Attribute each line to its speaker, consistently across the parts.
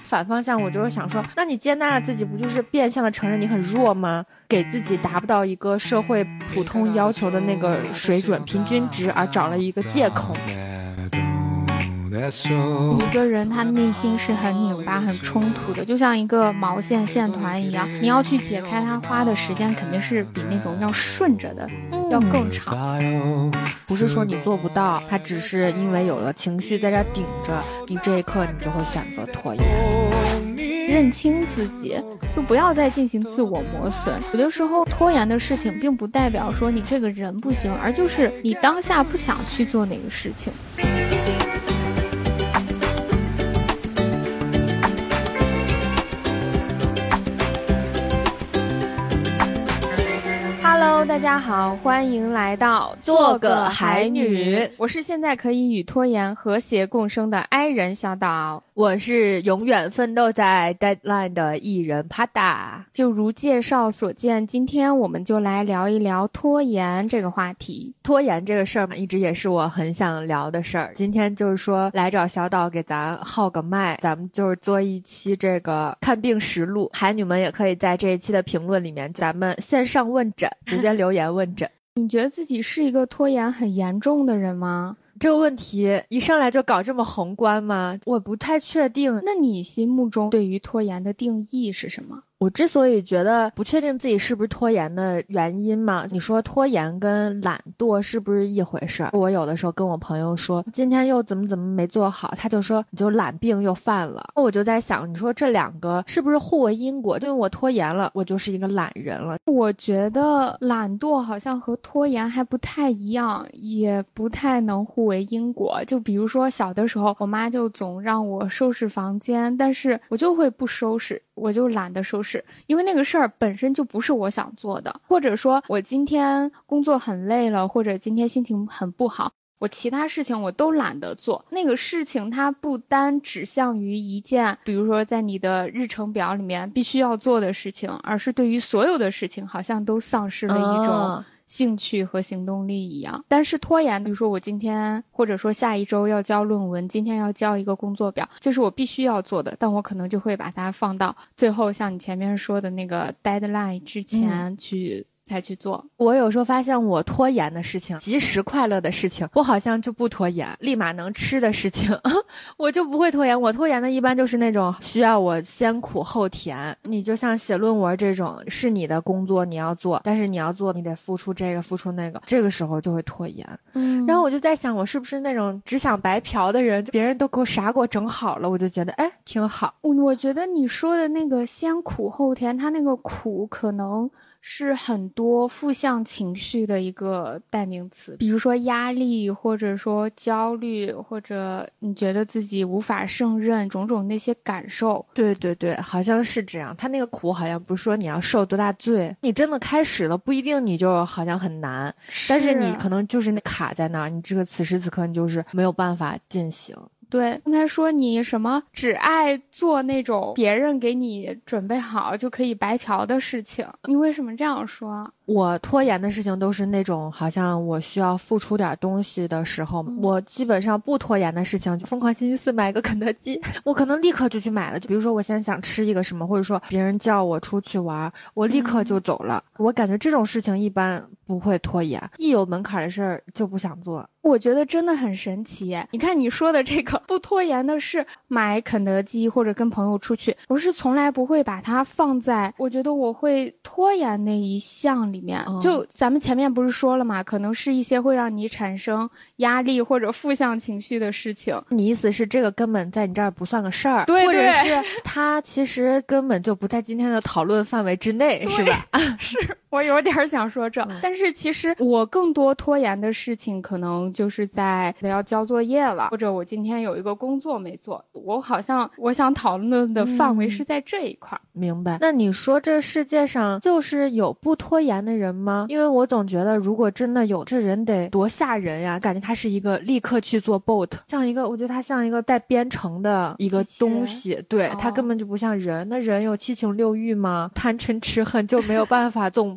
Speaker 1: 反方向我就是想说，那你接纳了自己，不就是变相的承认你很弱吗？给自己达不到一个社会普通要求的那个水准平均值而找了一个借口。
Speaker 2: 一个人他内心是很拧巴很冲突的，就像一个毛线线团一样，你要去解开它花的时间肯定是比那种要顺着的要更长。
Speaker 1: 不是说你做不到，它只是因为有了情绪在这顶着，你这一刻你就会选择拖延。
Speaker 2: 认清自己，就不要再进行自我磨损。有的时候拖延的事情并不代表说你这个人不行，而就是你当下不想去做那个事情。Hello， 大家好，欢迎来到
Speaker 1: 做个海女。
Speaker 2: 我是现在可以与拖延和谐共生的 I 人小岛。
Speaker 1: 我是永远奋斗在 deadline 的艺人 Pada。
Speaker 2: 就如介绍所见，今天我们就来聊一聊拖延这个话题。
Speaker 1: 拖延这个事儿嘛，一直也是我很想聊的事儿。今天就是说来找小岛给咱号个麦，咱们就是做一期这个看病实录。海女们也可以在这一期的评论里面，咱们线上问诊，直接留言问诊。
Speaker 2: 你觉得自己是一个拖延很严重的人吗？
Speaker 1: 这个问题一上来就搞这么宏观吗？我不太确定。
Speaker 2: 那你心目中对于拖延的定义是什么？
Speaker 1: 我之所以觉得不确定自己是不是拖延的原因嘛，你说拖延跟懒惰是不是一回事儿？我有的时候跟我朋友说今天又怎么没做好，他就说你就懒病又犯了。我就在想，你说这两个是不是互为因果？因为我拖延了，我就是一个懒人了。
Speaker 2: 我觉得懒惰好像和拖延还不太一样，也不太能互为因果。就比如说小的时候，我妈就总让我收拾房间，但是我就会不收拾，我就懒得收拾，因为那个事儿本身就不是我想做的。或者说我今天工作很累了，或者今天心情很不好，我其他事情我都懒得做。那个事情它不单指向于一件比如说在你的日程表里面必须要做的事情，而是对于所有的事情好像都丧失了一种兴趣和行动力一样。但是拖延，比如说我今天或者说下一周要交论文，今天要交一个工作表，就是我必须要做的，但我可能就会把它放到最后，像你前面说的那个 deadline 之前才去做。
Speaker 1: 我有时候发现我拖延的事情，及时快乐的事情，我好像就不拖延，立马能吃的事情我就不会拖延。我拖延的一般就是那种需要我先苦后甜。你就像写论文这种，是你的工作你要做，但是你要做你得付出这个付出那个，这个时候就会拖延。然后我就在想，我是不是那种只想白嫖的人，别人都给我整好了，我就觉得哎挺好。
Speaker 2: 我觉得你说的那个先苦后甜，它那个苦可能是很多负向情绪的一个代名词，比如说压力，或者说焦虑，或者你觉得自己无法胜任，种种那些感受。
Speaker 1: 对对对，好像是这样。他那个苦好像不是说你要受多大罪，你真的开始了不一定你就好像很难，但是你可能就是卡在那儿，你这个此时此刻你就是没有办法进行。
Speaker 2: 对，刚才说你什么只爱做那种别人给你准备好就可以白嫖的事情，你为什么这样说？
Speaker 1: 我拖延的事情都是那种好像我需要付出点东西的时候，我基本上不拖延的事情就疯狂星期四买个肯德基，我可能立刻就去买了。就比如说我现在想吃一个什么，或者说别人叫我出去玩，我立刻就走了。我感觉这种事情一般不会拖延，一有门槛的事儿就不想做。
Speaker 2: 我觉得真的很神奇。你看你说的这个不拖延的是买肯德基或者跟朋友出去，我是从来不会把它放在我觉得我会拖延那一项里面。就咱们前面不是说了嘛，可能是一些会让你产生压力或者负向情绪的事情。
Speaker 1: 你意思是这个根本在你这儿不算个事儿，
Speaker 2: 对，
Speaker 1: 或者是它其实根本就不在今天的讨论范围之内，是吧？
Speaker 2: 是我有点想说这，但是其实我更多拖延的事情可能就是在要交作业了，或者我今天有一个工作没做，我好像我想讨论的范围是在这一块。
Speaker 1: 明白。那你说这世界上就是有不拖延的人吗？因为我总觉得如果真的有，这人得多吓人呀，感觉他是一个立刻去做 bot， 像一个我觉得他像一个带编程的一个东西。对，他根本就不像人。那人有七情六欲吗？贪嗔痴恨就没有办法总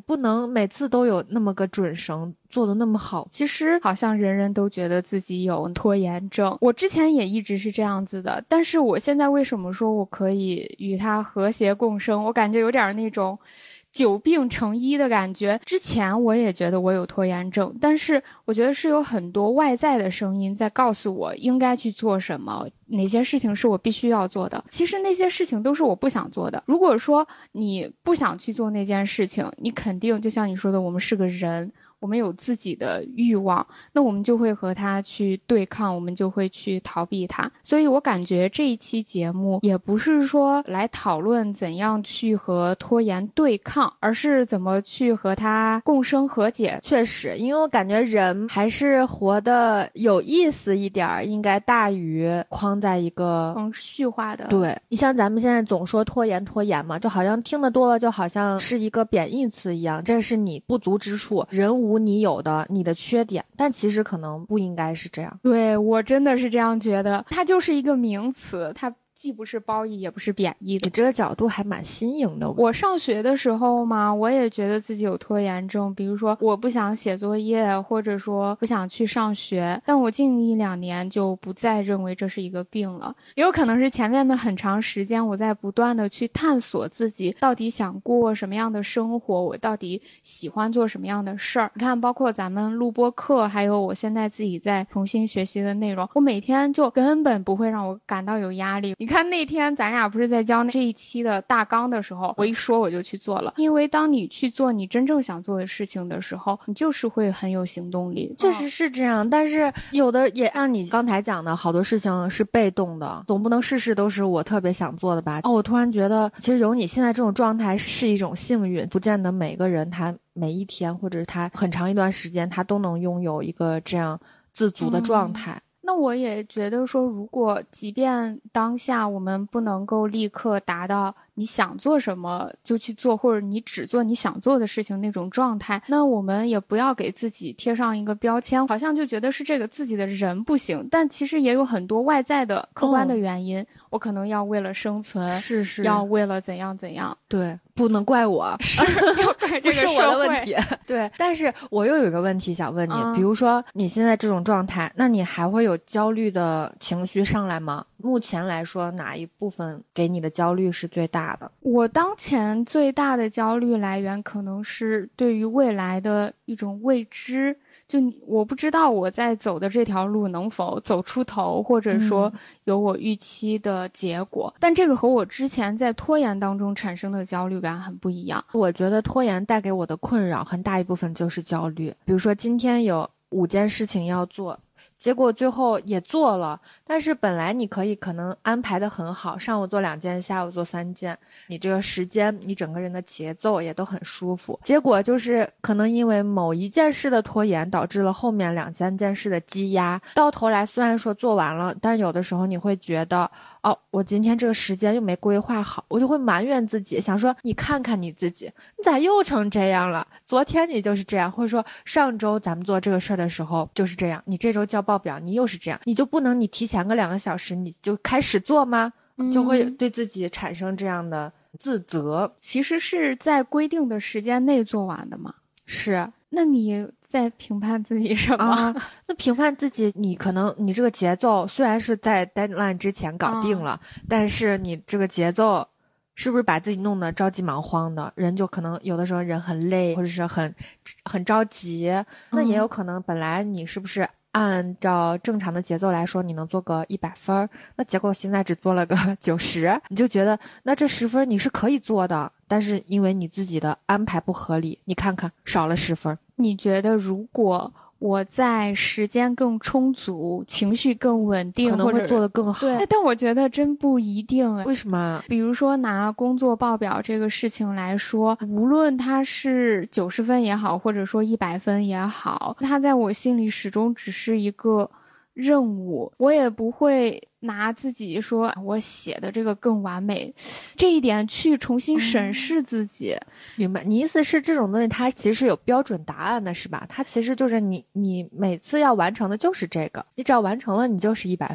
Speaker 1: 不能每次都有那么个准绳做得那么好。
Speaker 2: 其实好像人人都觉得自己有拖延症，我之前也一直是这样子的，但是我现在为什么说我可以与它和谐共生，我感觉有点那种久病成医的感觉。之前我也觉得我有拖延症，但是我觉得是有很多外在的声音在告诉我应该去做什么，哪些事情是我必须要做的。其实那些事情都是我不想做的。如果说你不想去做那件事情，你肯定就像你说的，我们是个人，我们有自己的欲望，那我们就会和他去对抗，我们就会去逃避他。所以我感觉这一期节目也不是说来讨论怎样去和拖延对抗，而是怎么去和他共生和解。
Speaker 1: 确实，因为我感觉人还是活得有意思一点，应该大于框在一个
Speaker 2: 程序化的。
Speaker 1: 对，你像咱们现在总说拖延嘛，就好像听得多了就好像是一个贬义词一样，这是你不足之处，人无你有的，你的缺点，但其实可能不应该是这样。
Speaker 2: 对，我真的是这样觉得，它就是一个名词，它既不是褒义也不是贬义的。
Speaker 1: 你这个角度还蛮新颖的。
Speaker 2: 我上学的时候嘛，我也觉得自己有拖延症，比如说我不想写作业，或者说不想去上学，但我近1-2年就不再认为这是一个病了。也有可能是前面的很长时间我在不断的去探索自己到底想过什么样的生活，我到底喜欢做什么样的事儿。你看，包括咱们录播课，还有我现在自己在重新学习的内容，我每天就根本不会让我感到有压力。你看那天咱俩不是在教这一期的大纲的时候，我一说我就去做了。因为当你去做你真正想做的事情的时候，你就是会很有行动力。
Speaker 1: 确实是这样，但是有的也按你刚才讲的，好多事情是被动的，总不能事事都是我特别想做的吧。我突然觉得其实有你现在这种状态是一种幸运，不见得每个人他每一天或者是他很长一段时间他都能拥有一个这样自足的状态。
Speaker 2: 那我也觉得说，如果即便当下我们不能够立刻达到你想做什么就去做，或者你只做你想做的事情那种状态，那我们也不要给自己贴上一个标签，好像就觉得是这个自己的人不行，但其实也有很多外在的客观的原因，我可能要为了生存，
Speaker 1: 是
Speaker 2: 要为了怎样怎样。
Speaker 1: 对，不能怪我，
Speaker 2: 是要怪这个社会，
Speaker 1: 不是我的问题。对，但是我又有一个问题想问你，比如说你现在这种状态，那你还会有焦虑的情绪上来吗？目前来说，哪一部分给你的焦虑是最大的？
Speaker 2: 我当前最大的焦虑来源可能是对于未来的一种未知，就我不知道我在走的这条路能否走出头，或者说有我预期的结果。但这个和我之前在拖延当中产生的焦虑感很不一样。
Speaker 1: 我觉得拖延带给我的困扰很大一部分就是焦虑。比如说今天有5件事情要做，结果最后也做了，但是本来你可能安排的很好，上午做2件，下午做3件，你这个时间你整个人的节奏也都很舒服，结果就是可能因为某一件事的拖延导致了后面2-3件事的积压，到头来虽然说做完了，但有的时候你会觉得我今天这个时间又没规划好，我就会埋怨自己，想说你看看你自己，你咋又成这样了？昨天你就是这样，或者说上周咱们做这个事儿的时候就是这样，你这周交报表你又是这样，你就不能你提前个2个小时你就开始做吗？就会对自己产生这样的自责。
Speaker 2: 其实是在规定的时间内做完的吗？
Speaker 1: 是。
Speaker 2: 那你在评判自己什么？
Speaker 1: 那评判自己，你可能你这个节奏虽然是在 deadline 之前搞定了，但是你这个节奏是不是把自己弄得着急忙慌的？人就可能有的时候人很累，或者是很着急，那也有可能本来你是不是按照正常的节奏来说你能做个100分，那结果现在只做了个90，你就觉得那这10分你是可以做的，但是因为你自己的安排不合理，你看看少了10分。
Speaker 2: 你觉得如果我在时间更充足，情绪更稳定，
Speaker 1: 可能会做得更好。
Speaker 2: 对，但我觉得真不一定。
Speaker 1: 为什么？
Speaker 2: 比如说拿工作报表这个事情来说，无论它是90分也好，或者说100分也好，它在我心里始终只是一个任务，我也不会拿自己说我写的这个更完美这一点去重新审视自己。
Speaker 1: 明白，你意思是这种东西它其实是有标准答案的，是吧？它其实就是你每次要完成的就是这个，你只要完成了你就是100分。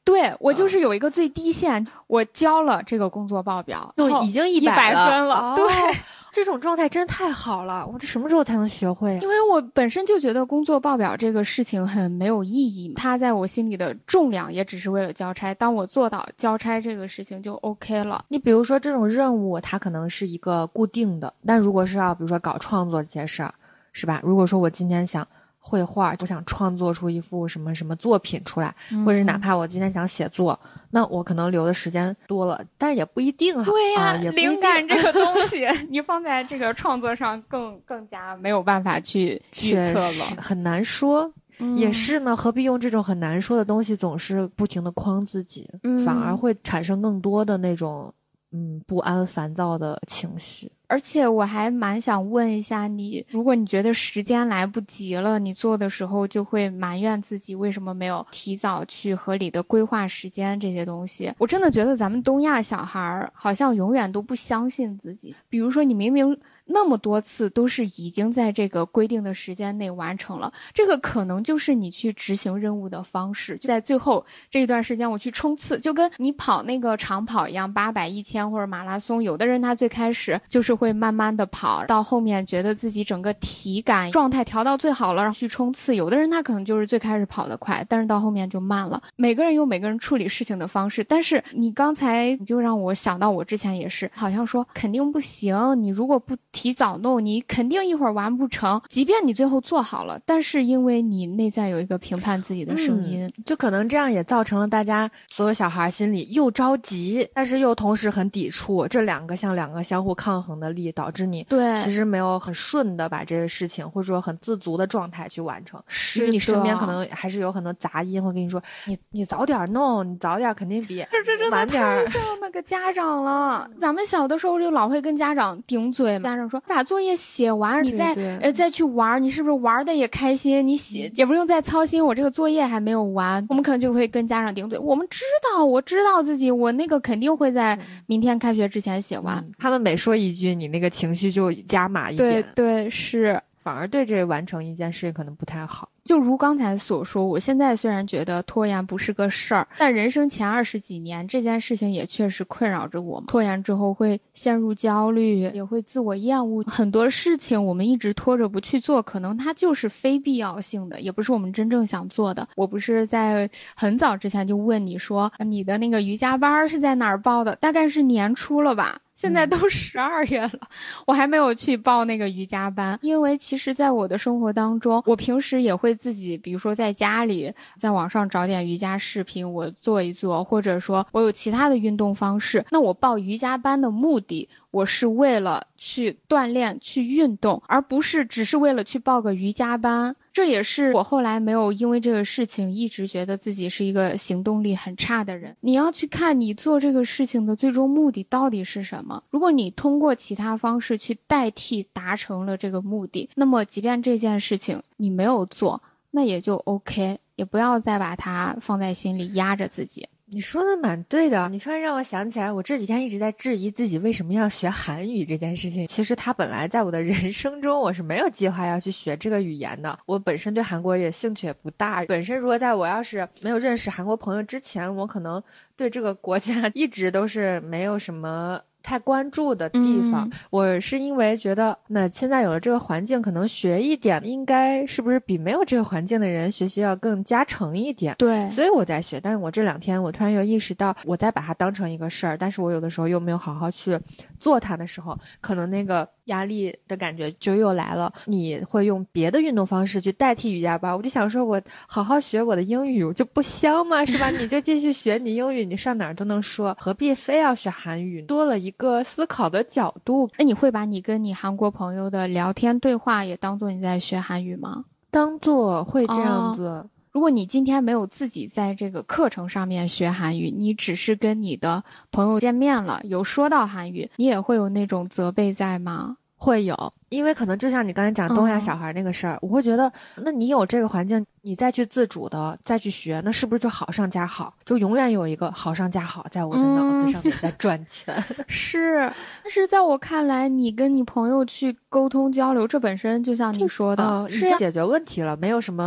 Speaker 2: 对，我就是有一个最低线，我交了这个工作报表
Speaker 1: 就已经100
Speaker 2: 分了。
Speaker 1: 哦，
Speaker 2: 对，
Speaker 1: 这种状态真太好了，我这什么时候才能学会啊？
Speaker 2: 因为我本身就觉得工作报表这个事情很没有意义，它在我心里的重量也只是为了交差，当我做到交差这个事情就 OK 了。
Speaker 1: 你比如说这种任务它可能是一个固定的，但如果是要比如说搞创作这些事儿，是吧？如果说我今天想绘画，我想创作出一幅什么什么作品出来，或者是哪怕我今天想写作，那我可能留的时间多了，但是也不一定啊。
Speaker 2: 对呀，
Speaker 1: 也不一定
Speaker 2: 灵感这个东西你放在这个创作上更加没有办法去预测了，
Speaker 1: 很难说。也是呢，何必用这种很难说的东西总是不停的框自己，反而会产生更多的那种不安烦躁的情绪。
Speaker 2: 而且我还蛮想问一下你，如果你觉得时间来不及了，你做的时候就会埋怨自己为什么没有提早去合理的规划时间这些东西。我真的觉得咱们东亚小孩好像永远都不相信自己，比如说你明明那么多次都是已经在这个规定的时间内完成了，这个可能就是你去执行任务的方式，就在最后这一段时间我去冲刺，就跟你跑那个长跑一样，800、1000或者马拉松，有的人他最开始就是会慢慢的跑，到后面觉得自己整个体感状态调到最好了，然后去冲刺，有的人他可能就是最开始跑得快，但是到后面就慢了。每个人有每个人处理事情的方式，但是你刚才就让我想到我之前也是，好像说肯定不行，你如果不提早弄，你肯定一会儿完不成，即便你最后做好了，但是因为你内在有一个评判自己的声音，
Speaker 1: 就可能这样也造成了大家所有小孩心里又着急，但是又同时很抵触，这两个像两个相互抗衡的力，导致你
Speaker 2: 对
Speaker 1: 其实没有很顺的把这个事情或者说很自足的状态去完成，
Speaker 2: 是
Speaker 1: 因为你身边可能还是有很多杂音会跟你说你早点弄，你早点肯定比
Speaker 2: 这真的太像那个家长了。咱们小的时候就老会跟家长顶嘴，家长说把作业写完你再去玩，你是不是玩的也开心，你写也不用再操心我这个作业还没有完，我们可能就会跟家长顶嘴，我知道自己我那个肯定会在明天开学之前写完，
Speaker 1: 他们每说一句你那个情绪就加码一点，
Speaker 2: 对是，
Speaker 1: 反而对这完成一件事情可能不太好。
Speaker 2: 就如刚才所说，我现在虽然觉得拖延不是个事儿，但人生前20几年这件事情也确实困扰着我们。拖延之后会陷入焦虑，也会自我厌恶，很多事情我们一直拖着不去做，可能它就是非必要性的，也不是我们真正想做的。我不是在很早之前就问你说你的那个瑜伽班是在哪儿报的，大概是年初了吧，现在都12月了，我还没有去报那个瑜伽班。因为其实在我的生活当中，我平时也会自己比如说在家里在网上找点瑜伽视频我做一做，或者说我有其他的运动方式。那我报瑜伽班的目的，我是为了去锻炼去运动，而不是只是为了去报个瑜伽班。这也是我后来没有因为这个事情一直觉得自己是一个行动力很差的人。你要去看你做这个事情的最终目的到底是什么，如果你通过其他方式去代替达成了这个目的，那么即便这件事情你没有做，那也就 OK， 也不要再把它放在心里压着自己。
Speaker 1: 你说的蛮对的，你突然让我想起来，我这几天一直在质疑自己为什么要学韩语这件事情。其实它本来在我的人生中，我是没有计划要去学这个语言的。我本身对韩国也兴趣也不大，本身如果在我要是没有认识韩国朋友之前，我可能对这个国家一直都是没有什么太关注的地方。我是因为觉得那现在有了这个环境，可能学一点应该是不是比没有这个环境的人学习要更加成一点。
Speaker 2: 对，
Speaker 1: 所以我在学，但是我这2天我突然又意识到我在把它当成一个事儿，但是我有的时候又没有好好去做它的时候，可能那个压力的感觉就又来了。你会用别的运动方式去代替瑜伽班，我就想说我好好学我的英语，我就不香吗？是吧？你就继续学你英语，你上哪儿都能说，何必非要学韩语？多了一个思考的角度。
Speaker 2: 那你会把你跟你韩国朋友的聊天对话也当做你在学韩语吗？
Speaker 1: 当做会这样子。
Speaker 2: 如果你今天没有自己在这个课程上面学韩语，你只是跟你的朋友见面了，有说到韩语，你也会有那种责备在吗？
Speaker 1: 会有，因为可能就像你刚才讲东亚小孩那个事儿，我会觉得那你有这个环境，你再去自主的再去学，那是不是就好上加好，就永远有一个好上加好在我的脑子上面在转圈。
Speaker 2: 是，但是在我看来，你跟你朋友去沟通交流，这本身就像你说的，
Speaker 1: 已经解决问题了，没有什么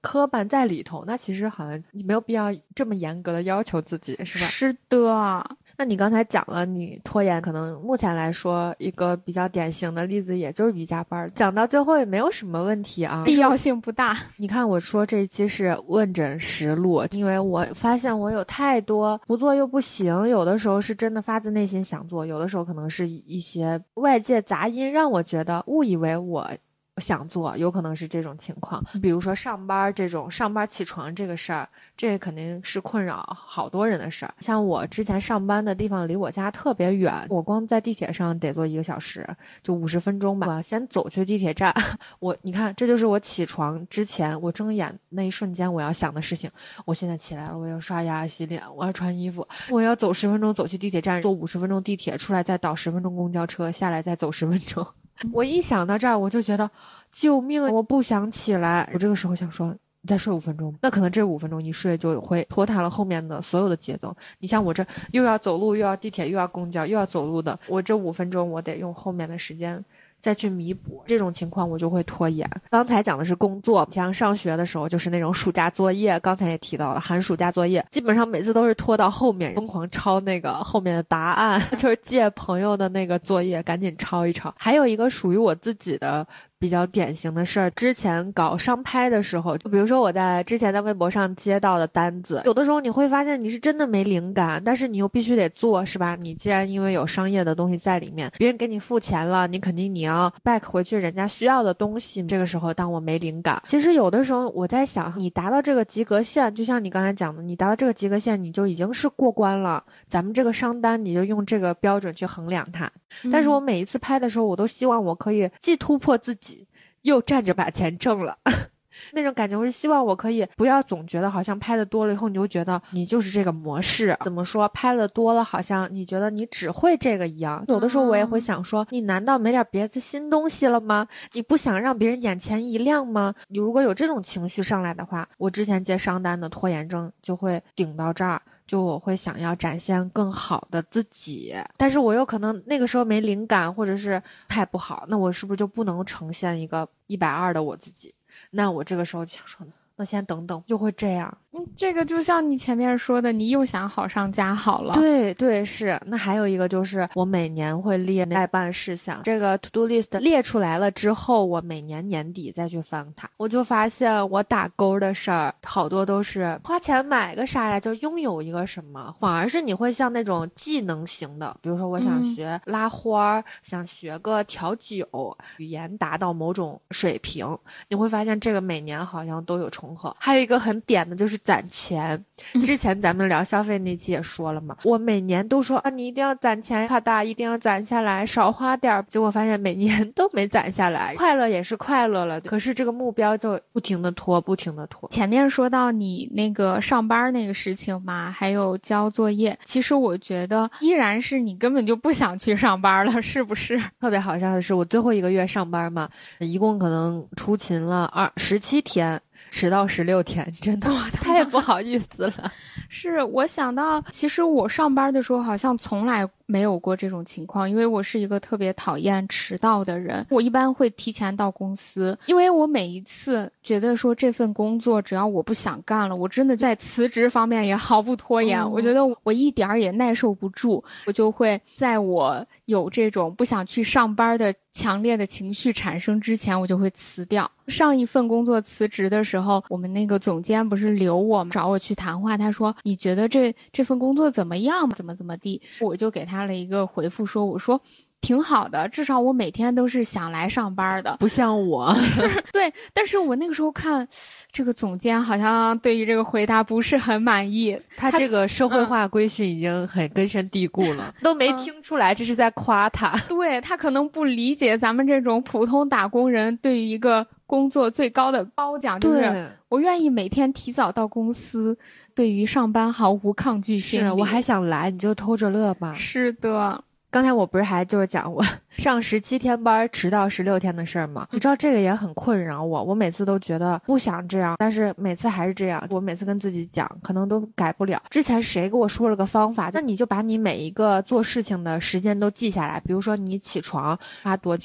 Speaker 1: 磕绊在里头，那其实好像你没有必要这么严格的要求自己，是吧？
Speaker 2: 是的。
Speaker 1: 那你刚才讲了你拖延，可能目前来说一个比较典型的例子也就是瑜伽班，讲到最后也没有什么问题啊，
Speaker 2: 必要性不大。
Speaker 1: 你看我说这一期是问诊实录，因为我发现我有太多不做又不行，有的时候是真的发自内心想做，有的时候可能是一些外界杂音让我觉得误以为我想做，有可能是这种情况。比如说上班这种上班起床这个事儿，这肯定是困扰好多人的事儿。像我之前上班的地方离我家特别远，我光在地铁上得坐1个小时，就50分钟吧。我要先走去地铁站，你看这就是我起床之前我睁眼那一瞬间我要想的事情。我现在起来了，我要刷牙洗脸，我要穿衣服，我要走10分钟走去地铁站，坐50分钟地铁，出来再倒10分钟公交车，下来再走10分钟。我一想到这儿我就觉得救命，我不想起来。我这个时候想说你再睡5分钟，那可能这5分钟一睡就会拖沓了后面的所有的节奏。你像我这又要走路又要地铁又要公交又要走路的，我这5分钟我得用后面的时间再去弥补，这种情况我就会拖延。刚才讲的是工作，像上学的时候就是那种暑假作业，刚才也提到了寒暑假作业，基本上每次都是拖到后面疯狂抄那个后面的答案，就是借朋友的那个作业赶紧抄一抄。还有一个属于我自己的比较典型的事儿，之前搞商拍的时候，就比如说我之前在微博上接到的单子，有的时候你会发现你是真的没灵感，但是你又必须得做，是吧？你既然因为有商业的东西在里面，别人给你付钱了，你肯定你要 back 回去人家需要的东西。这个时候当我没灵感，其实有的时候我在想，你达到这个及格线，就像你刚才讲的，你达到这个及格线你就已经是过关了，咱们这个商单你就用这个标准去衡量它。但是我每一次拍的时候，我都希望我可以既突破自己又站着把钱挣了那种感觉。我是希望我可以不要总觉得好像拍的多了以后你就觉得你就是这个模式，怎么说，拍了多了好像你觉得你只会这个一样。有的时候我也会想说，你难道没点别的新东西了吗？你不想让别人眼前一亮吗？你如果有这种情绪上来的话，我之前接商单的拖延症就会顶到这儿，就我会想要展现更好的自己，但是我又可能那个时候没灵感，或者是太不好，那我是不是就不能呈现一个120的我自己？那我这个时候就想说，那先等等，就会这样。
Speaker 2: 这个就像你前面说的，你又想好上加好了。
Speaker 1: 对对，是。那还有一个就是我每年会列待办事项，这个 to do list 列出来了之后，我每年年底再去翻它，我就发现我打勾的事儿好多都是花钱买个啥呀，就拥有一个什么，反而是你会像那种技能型的，比如说我想学拉花，想学个调酒，语言达到某种水平，你会发现这个每年好像都有重合。还有一个很点的就是攒钱，之前咱们聊消费那期也说了嘛，我每年都说啊，你一定要攒钱，怕大一定要攒下来，少花点，结果发现每年都没攒下来。快乐也是快乐了，可是这个目标就不停的拖，不停的拖。
Speaker 2: 前面说到你那个上班那个事情嘛，还有交作业，其实我觉得依然是你根本就不想去上班了，是不是？
Speaker 1: 特别好笑的是，我最后一个月上班嘛，一共可能出勤了17天，迟到16天，真的太不好意思了。
Speaker 2: 是我想到，其实我上班的时候好像从来没有过这种情况，因为我是一个特别讨厌迟到的人。我一般会提前到公司，因为我每一次觉得说这份工作只要我不想干了，我真的在辞职方面也毫不拖延。我觉得我一点儿也耐受不住，我就会在我有这种不想去上班的强烈的情绪产生之前，我就会辞掉。上一份工作辞职的时候，我们那个总监不是留我找我去谈话，他说你觉得这份工作怎么样，怎么地，我就给他了一个回复，我说挺好的，至少我每天都是想来上班的，
Speaker 1: 不像我。
Speaker 2: 对，但是我那个时候看这个总监好像对于这个回答不是很满意，
Speaker 1: 他这个社会化规训已经很根深蒂固了，都没听出来这是在夸他。
Speaker 2: 对，他可能不理解咱们这种普通打工人对于一个工作最高的褒奖，就是我愿意每天提早到公司，对于上班毫无抗拒心理。
Speaker 1: 是，我还想来，你就偷着乐吧。
Speaker 2: 是的。
Speaker 1: 刚才我不是还就是讲我上17天班迟到16天的事儿吗？你知道这个也很困扰我每次都觉得不想这样，但是每次还是这样。我每次跟自己讲可能都改不了。之前谁给我说了个方法，那你就把你每一个做事情的时间都记下来，比如说你起床花多久，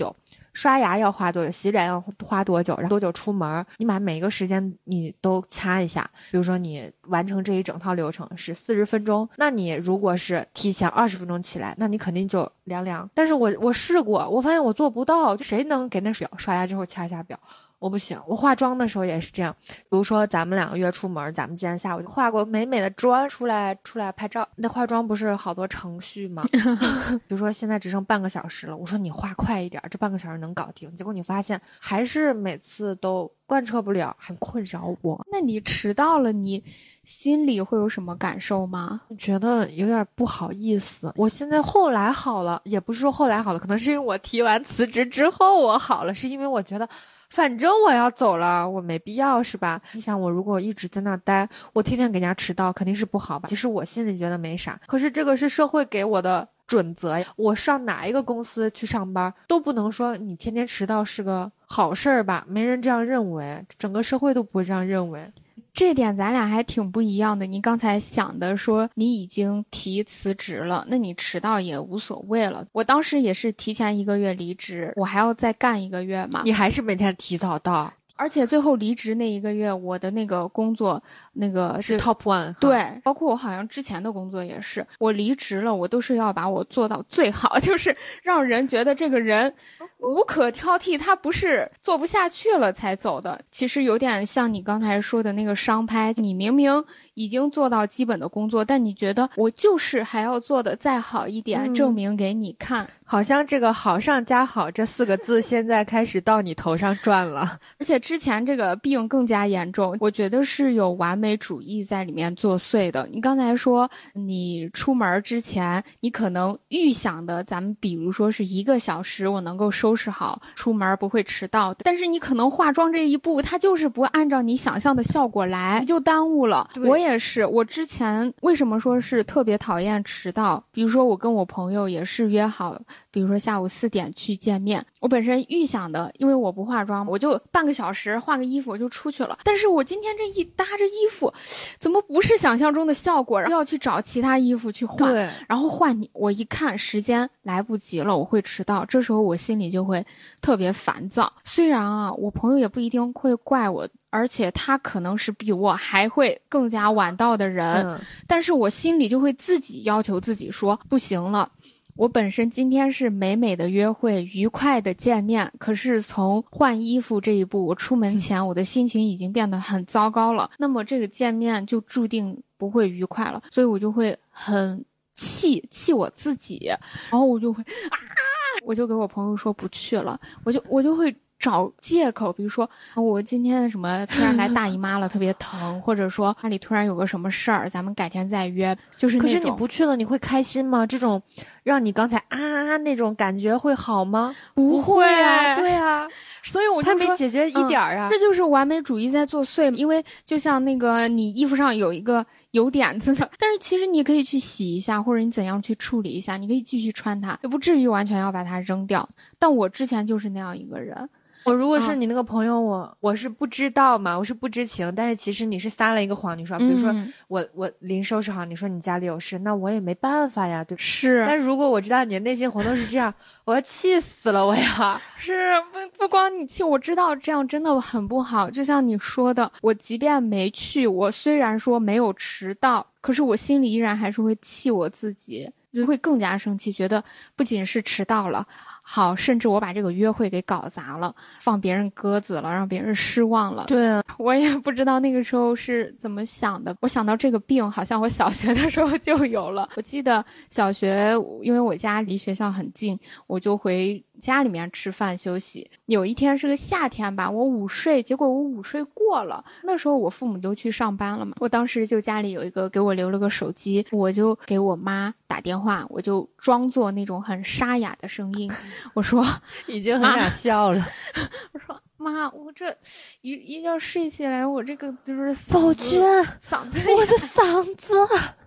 Speaker 1: 刷牙要花多久，洗脸要花多久，然后多久出门，你把每一个时间你都掐一下。比如说你完成这一整套流程是40分钟，那你如果是提前20分钟起来，那你肯定就凉。但是我试过，我发现我做不到，就谁能给那表刷牙之后掐一下表？我不行，我化妆的时候也是这样。比如说咱们2个月出门，咱们今天下午就化过美美的妆出来拍照。那化妆不是好多程序吗？比如说现在只剩半个小时了，我说你化快一点，这半个小时能搞定。结果你发现还是每次都贯彻不了，很困扰我。
Speaker 2: 那你迟到了，你心里会有什么感受吗？
Speaker 1: 觉得有点不好意思。我现在后来好了，也不是说后来好了，可能是因为我提完辞职之后我好了，是因为我觉得反正我要走了，我没必要，是吧？你想，我如果一直在那待，我天天给人家迟到，肯定是不好吧？其实我心里觉得没啥，可是这个是社会给我的准则呀。我上哪一个公司去上班，都不能说你天天迟到是个好事儿吧？没人这样认为，整个社会都不会这样认为。
Speaker 2: 这点咱俩还挺不一样的。你刚才想的说你已经提辞职了，那你迟到也无所谓了。我当时也是提前1个月离职，我还要再干1个月嘛。
Speaker 1: 你还是每天提早到，
Speaker 2: 而且最后离职那1个月，我的那个工作那个
Speaker 1: 是 top one。
Speaker 2: 对，包括我好像之前的工作也是，我离职了，我都是要把我做到最好，就是让人觉得这个人无可挑剔，他不是做不下去了才走的。其实有点像你刚才说的那个商拍，你明明已经做到基本的工作，但你觉得我就是还要做的再好一点，证明给你看。
Speaker 1: 好像这个好上加好这4个字现在开始到你头上转了。
Speaker 2: 而且之前这个病更加严重，我觉得是有完美主义在里面作祟的。你刚才说你出门之前你可能预想的，咱们比如说是1个小时我能够收拾好出门不会迟到，但是你可能化妆这一步它就是不按照你想象的效果来，你就耽误了。我也是，我之前为什么说是特别讨厌迟到，比如说我跟我朋友也是约好比如说下午4点去见面，我本身预想的，因为我不化妆，我就半个小时换个衣服我就出去了。但是我今天这一搭着衣服，怎么不是想象中的效果？要去找其他衣服去换，然后我一看时间来不及了，我会迟到。这时候我心里就会特别烦躁。虽然啊，我朋友也不一定会怪我，而且他可能是比我还会更加晚到的人，但是我心里就会自己要求自己说，不行了。我本身今天是美美的约会，愉快的见面，可是从换衣服这一步，我出门前我的心情已经变得很糟糕了，那么这个见面就注定不会愉快了，所以我就会很气我自己，然后我就会我就给我朋友说不去了，我就会找借口，比如说我今天什么突然来大姨妈了特别疼，或者说家里突然有个什么事儿，咱们改天再约，就是那种。可是
Speaker 1: 你不去了你会开心吗？这种让你刚才那种感觉会好吗？
Speaker 2: 不会啊，
Speaker 1: 对啊，
Speaker 2: 所以我就说
Speaker 1: 他没解决一点啊，
Speaker 2: 这就是完美主义在作祟。因为就像那个你衣服上有一个有点子的，但是其实你可以去洗一下，或者你怎样去处理一下，你可以继续穿它，也不至于完全要把它扔掉。但我之前就是那样一个人。
Speaker 1: 我如果是你那个朋友，我是不知道嘛，我是不知情，但是其实你是撒了一个谎，你说比如说我临收拾好，你说你家里有事，那我也没办法呀，对吧？
Speaker 2: 是。
Speaker 1: 但是如果我知道你的内心活动是这样，我要气死了，我呀。
Speaker 2: 是不光你气，我知道这样真的很不好。就像你说的，我即便没去，我虽然说没有迟到，可是我心里依然还是会气我自己，就会更加生气，觉得不仅是迟到了。好，甚至我把这个约会给搞砸了，放别人鸽子了，让别人失望了。
Speaker 1: 对啊，
Speaker 2: 我也不知道那个时候是怎么想的。我想到这个病，好像我小学的时候就有了。我记得小学，因为我家离学校很近，我就回家里面吃饭休息。有一天是个夏天吧，我午睡，结果我午睡过了。那时候我父母都去上班了嘛，我当时就家里有一个给我留了个手机，我就给我妈打电话，我就装作那种很沙哑的声音，我说
Speaker 1: 已经很想笑了。
Speaker 2: 我说妈，我这一觉睡起来，我这个就是
Speaker 1: 宝娟
Speaker 2: 嗓子，
Speaker 1: 我的嗓子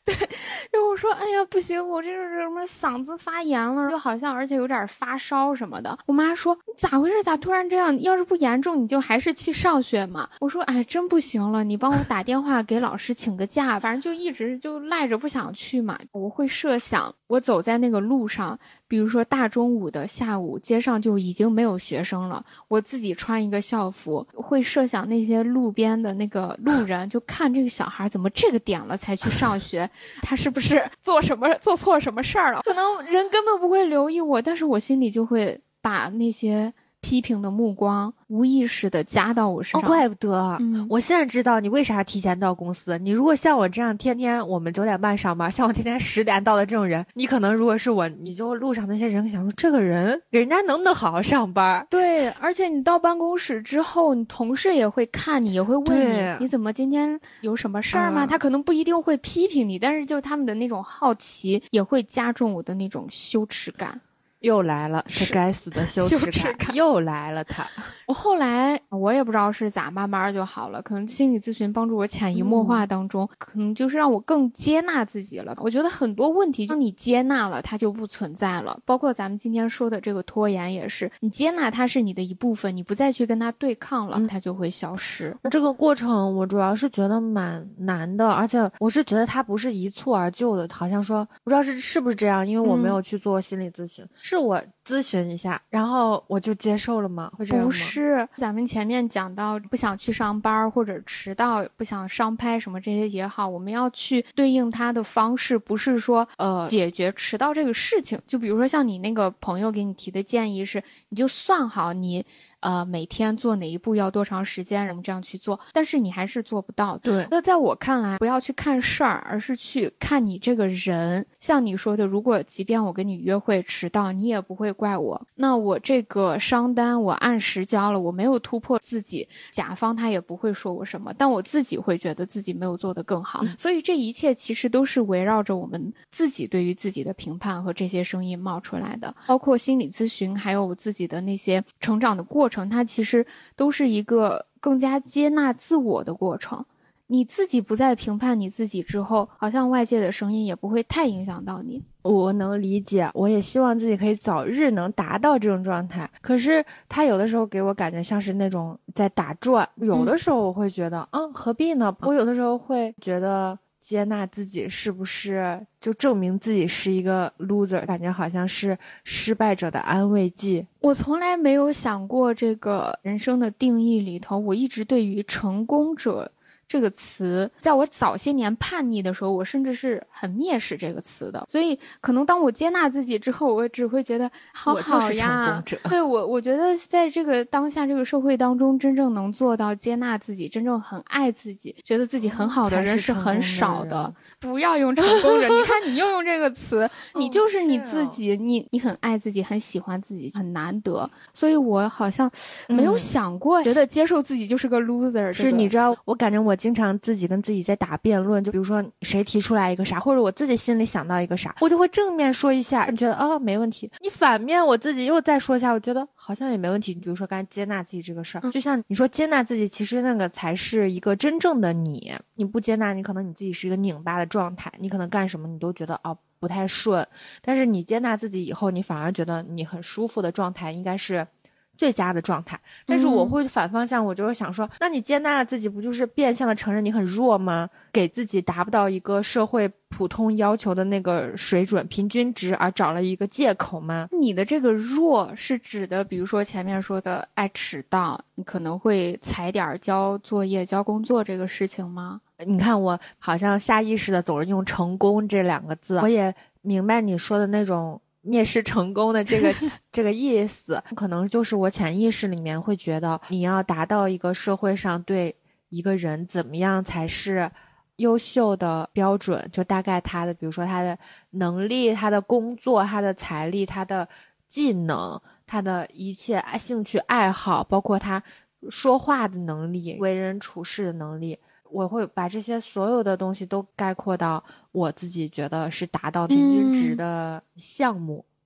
Speaker 2: 就我说，哎呀，不行，我这是什么嗓子发炎了，就好像而且有点发烧什么的。我妈说你咋回事？咋突然这样？要是不严重，你就还是去上学嘛。我说，哎，真不行了，你帮我打电话给老师请个假，反正就一直就赖着不想去嘛。我会设想，我走在那个路上，比如说大中午的下午，街上就已经没有学生了，我自己穿一个校服，会设想那些路边的那个路人，就看这个小孩怎么这个点了才去上学。他是不是做错什么事儿了？可能人根本不会留意我，但是我心里就会把那些批评的目光无意识的加到我身上。
Speaker 1: 怪不得，我现在知道你为啥提前到公司。你如果像我这样天天我们9点半上班，像我天天10点到的这种人，你可能如果是我，你就路上那些人想说，这个人人家能不能好好上班？
Speaker 2: 对，而且你到办公室之后，你同事也会看你，也会问你，你怎么今天有什么事儿吗？他可能不一定会批评你，但是就是他们的那种好奇也会加重我的那种羞耻感。
Speaker 1: 又来了，这该死的羞耻感又来了他。
Speaker 2: 我后来我也不知道是咋，慢慢就好了。可能心理咨询帮助我潜移默化当中，可能就是让我更接纳自己了。我觉得很多问题，当你接纳了，它就不存在了。包括咱们今天说的这个拖延也是，你接纳它是你的一部分，你不再去跟它对抗了，它就会消失。
Speaker 1: 这个过程我主要是觉得蛮难的，而且我是觉得它不是一蹴而就的，好像说不知道是不是这样，因为我没有去做心理咨询。是我咨询一下，然后我就接受了吗？会这样吗？
Speaker 2: 不是，咱们前面讲到不想去上班或者迟到，不想上拍什么这些也好，我们要去对应它的方式，不是说解决迟到这个事情。就比如说像你那个朋友给你提的建议是，你就算好你每天做哪一步要多长时间，我们这样去做，但是你还是做不到。
Speaker 1: 对，
Speaker 2: 那在我看来，不要去看事儿，而是去看你这个人。像你说的，如果即便我跟你约会迟到，你也不会怪我。那我这个商单我按时交了，我没有突破自己，甲方他也不会说我什么，但我自己会觉得自己没有做得更好。所以这一切其实都是围绕着我们自己对于自己的评判和这些声音冒出来的。包括心理咨询，还有我自己的那些成长的过程，它其实都是一个更加接纳自我的过程。你自己不再评判你自己之后，好像外界的声音也不会太影响到你。
Speaker 1: 我能理解，我也希望自己可以早日能达到这种状态。可是他有的时候给我感觉像是那种在打转，有的时候我会觉得，何必呢？我有的时候会觉得接纳自己是不是就证明自己是一个 loser， 感觉好像是失败者的安慰剂。
Speaker 2: 我从来没有想过这个人生的定义里头，我一直对于成功者这个词，在我早些年叛逆的时候，我甚至是很蔑视这个词的。所以可能当我接纳自己之后，我只会觉得好好呀。
Speaker 1: 我就是成功者。
Speaker 2: 对，我觉得在这个当下这个社会当中，真正能做到接纳自己，真正很爱自己，觉得自己很好的人是很少的。不要用成功人，你看你又用这个词，你就是你自己，你很爱自己，很喜欢自己，很难得。所以我好像没有想过，觉得接受自己就是个 loser。
Speaker 1: 是，你知道，我感觉我经常自己跟自己在打辩论，就比如说谁提出来一个啥，或者我自己心里想到一个啥，我就会正面说一下，你觉得没问题。你反面我自己又再说一下，我觉得好像也没问题。你比如说刚才接纳自己这个事儿，就像你说接纳自己，其实那个才是一个真正的你。你不接纳，你可能你自己是一个拧巴的状态，你可能干什么你都觉得不太顺。但是你接纳自己以后，你反而觉得你很舒服的状态应该是最佳的状态。但是我会反方向，我就是想说，那你接纳了自己，不就是变相的承认你很弱吗？给自己达不到一个社会普通要求的那个水准平均值而找了一个借口吗？
Speaker 2: 你的这个弱是指的，比如说前面说的爱迟到，你可能会踩点交作业交工作这个事情吗？
Speaker 1: 你看我好像下意识的总是用成功这2个字，我也明白你说的那种蔑视成功的这个这个意思，可能就是我潜意识里面会觉得，你要达到一个社会上对一个人怎么样才是优秀的标准，就大概他的比如说他的能力，他的工作，他的财力，他的技能，他的一切兴趣爱好，包括他说话的能力，为人处事的能力，我会把这些所有的东西都概括到我自己觉得是达到平均值的项目。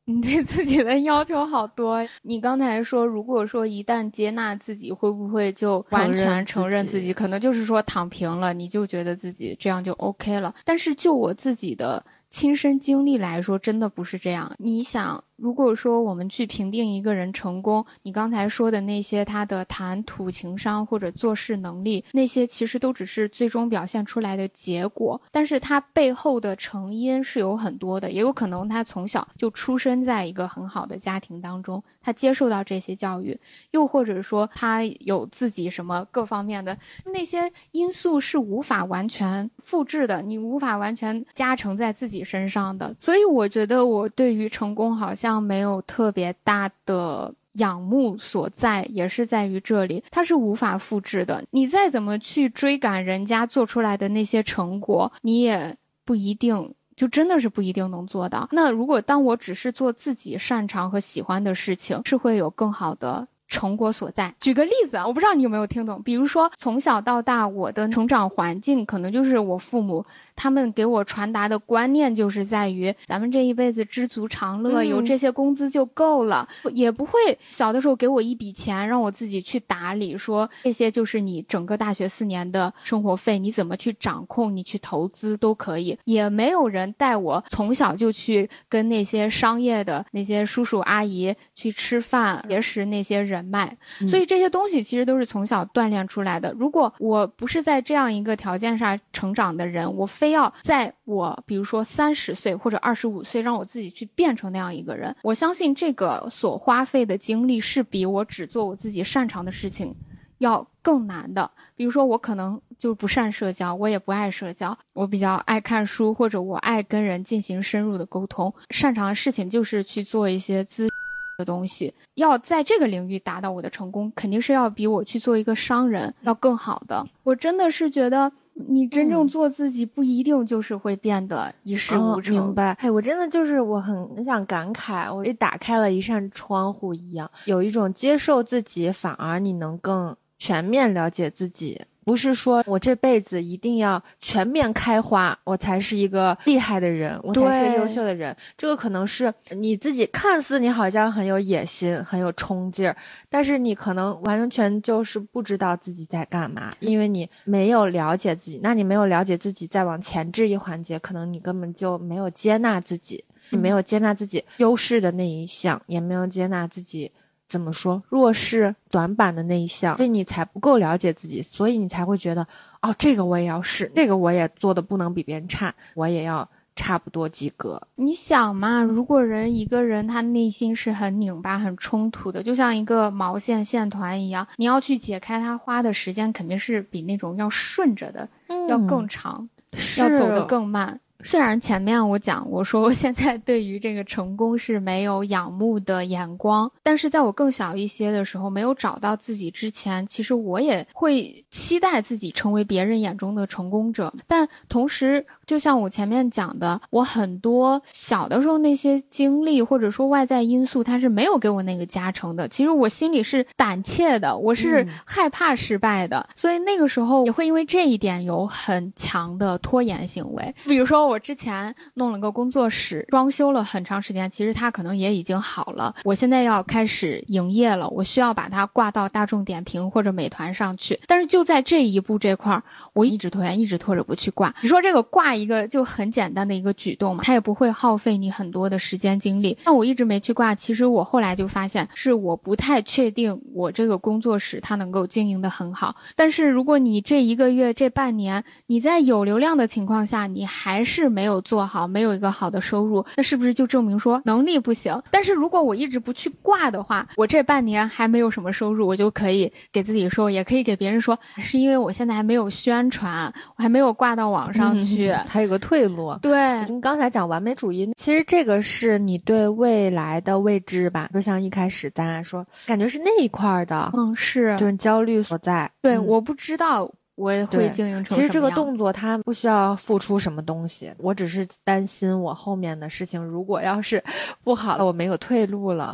Speaker 2: 你对自己的要求好多。你刚才说，如果说一旦接纳自己，会不会就完全承认自己？可能就是说躺平了，你就觉得自己这样就 OK 了。但是就我自己的亲身经历来说，真的不是这样。你想，如果说我们去评定一个人成功，你刚才说的那些他的谈吐、情商或者做事能力，那些其实都只是最终表现出来的结果，但是他背后的成因是有很多的，也有可能他从小就出生在一个很好的家庭当中，他接受到这些教育，又或者说他有自己什么各方面的那些因素是无法完全复制的，你无法完全加成在自己身上的。所以我觉得我对于成功好像没有特别大的仰慕所在，也是在于这里，它是无法复制的。你再怎么去追赶人家做出来的那些成果，你也不一定，就真的是不一定能做到。那如果当我只是做自己擅长和喜欢的事情，是会有更好的成果所在。举个例子啊，我不知道你有没有听懂，比如说从小到大我的成长环境可能就是我父母他们给我传达的观念就是在于咱们这一辈子知足常乐，有这些工资就够了，也不会小的时候给我一笔钱让我自己去打理，说这些就是你整个大学4年的生活费，你怎么去掌控，你去投资都可以。也没有人带我从小就去跟那些商业的那些叔叔阿姨去吃饭结识那些人脉，所以这些东西其实都是从小锻炼出来的。如果我不是在这样一个条件下成长的人，我非要在我比如说30岁或者25岁让我自己去变成那样一个人，我相信这个所花费的精力是比我只做我自己擅长的事情要更难的。比如说我可能就不善社交，我也不爱社交，我比较爱看书，或者我爱跟人进行深入的沟通，擅长的事情就是去做一些的东西。要在这个领域达到我的成功，肯定是要比我去做一个商人要更好的。我真的是觉得你真正做自己不一定就是会变得一事无成。
Speaker 1: 明白。我真的就是我很想感慨，我也打开了一扇窗户一样，有一种接受自己，反而你能更全面了解自己。不是说我这辈子一定要全面开花，我才是一个厉害的人，我才是个优秀的人。这个可能是你自己看似你好像很有野心，很有冲劲儿，但是你可能完全就是不知道自己在干嘛，因为你没有了解自己。那你没有了解自己，再往前置一环节，可能你根本就没有接纳自己，你没有接纳自己优势的那一项，也没有接纳自己怎么说弱势短板的那一项，所以你才不够了解自己，所以你才会觉得哦，这个我也要试，这个我也做的不能比别人差，我也要差不多及格。
Speaker 2: 你想嘛，如果一个人他内心是很拧巴很冲突的，就像一个毛线线团一样，你要去解开它花的时间肯定是比那种要顺着的要更长，要走得更慢。虽然前面我说我现在对于这个成功是没有仰慕的眼光，但是在我更小一些的时候，没有找到自己之前，其实我也会期待自己成为别人眼中的成功者。但同时就像我前面讲的，我很多小的时候那些经历或者说外在因素，它是没有给我那个加成的，其实我心里是胆怯的，我是害怕失败的，所以那个时候也会因为这一点有很强的拖延行为。比如说我之前弄了个工作室，装修了很长时间，其实它可能也已经好了，我现在要开始营业了，我需要把它挂到大众点评或者美团上去，但是就在这一步这块我一直拖延，一直拖着不去挂。你说这个挂一个就很简单的一个举动嘛，它也不会耗费你很多的时间精力，但我一直没去挂。其实我后来就发现是我不太确定我这个工作室它能够经营得很好，但是如果你这1个月这半年你在有流量的情况下你还是没有做好，没有一个好的收入，那是不是就证明说能力不行？但是如果我一直不去挂的话，我这半年还没有什么收入，我就可以给自己说，也可以给别人说，是因为我现在还没有宣传，我还没有挂到网上去，
Speaker 1: 还有个退路。
Speaker 2: 对，
Speaker 1: 你刚才讲完美主义，其实这个是你对未来的未知吧，就像一开始咱俩说，感觉是那一块的，
Speaker 2: 是
Speaker 1: 就是焦虑所在。
Speaker 2: 对，我不知道我也会经营成什么样。
Speaker 1: 其实这个动作它不需要付出什么东西，我只是担心我后面的事情如果要是不好了，我没有退路了。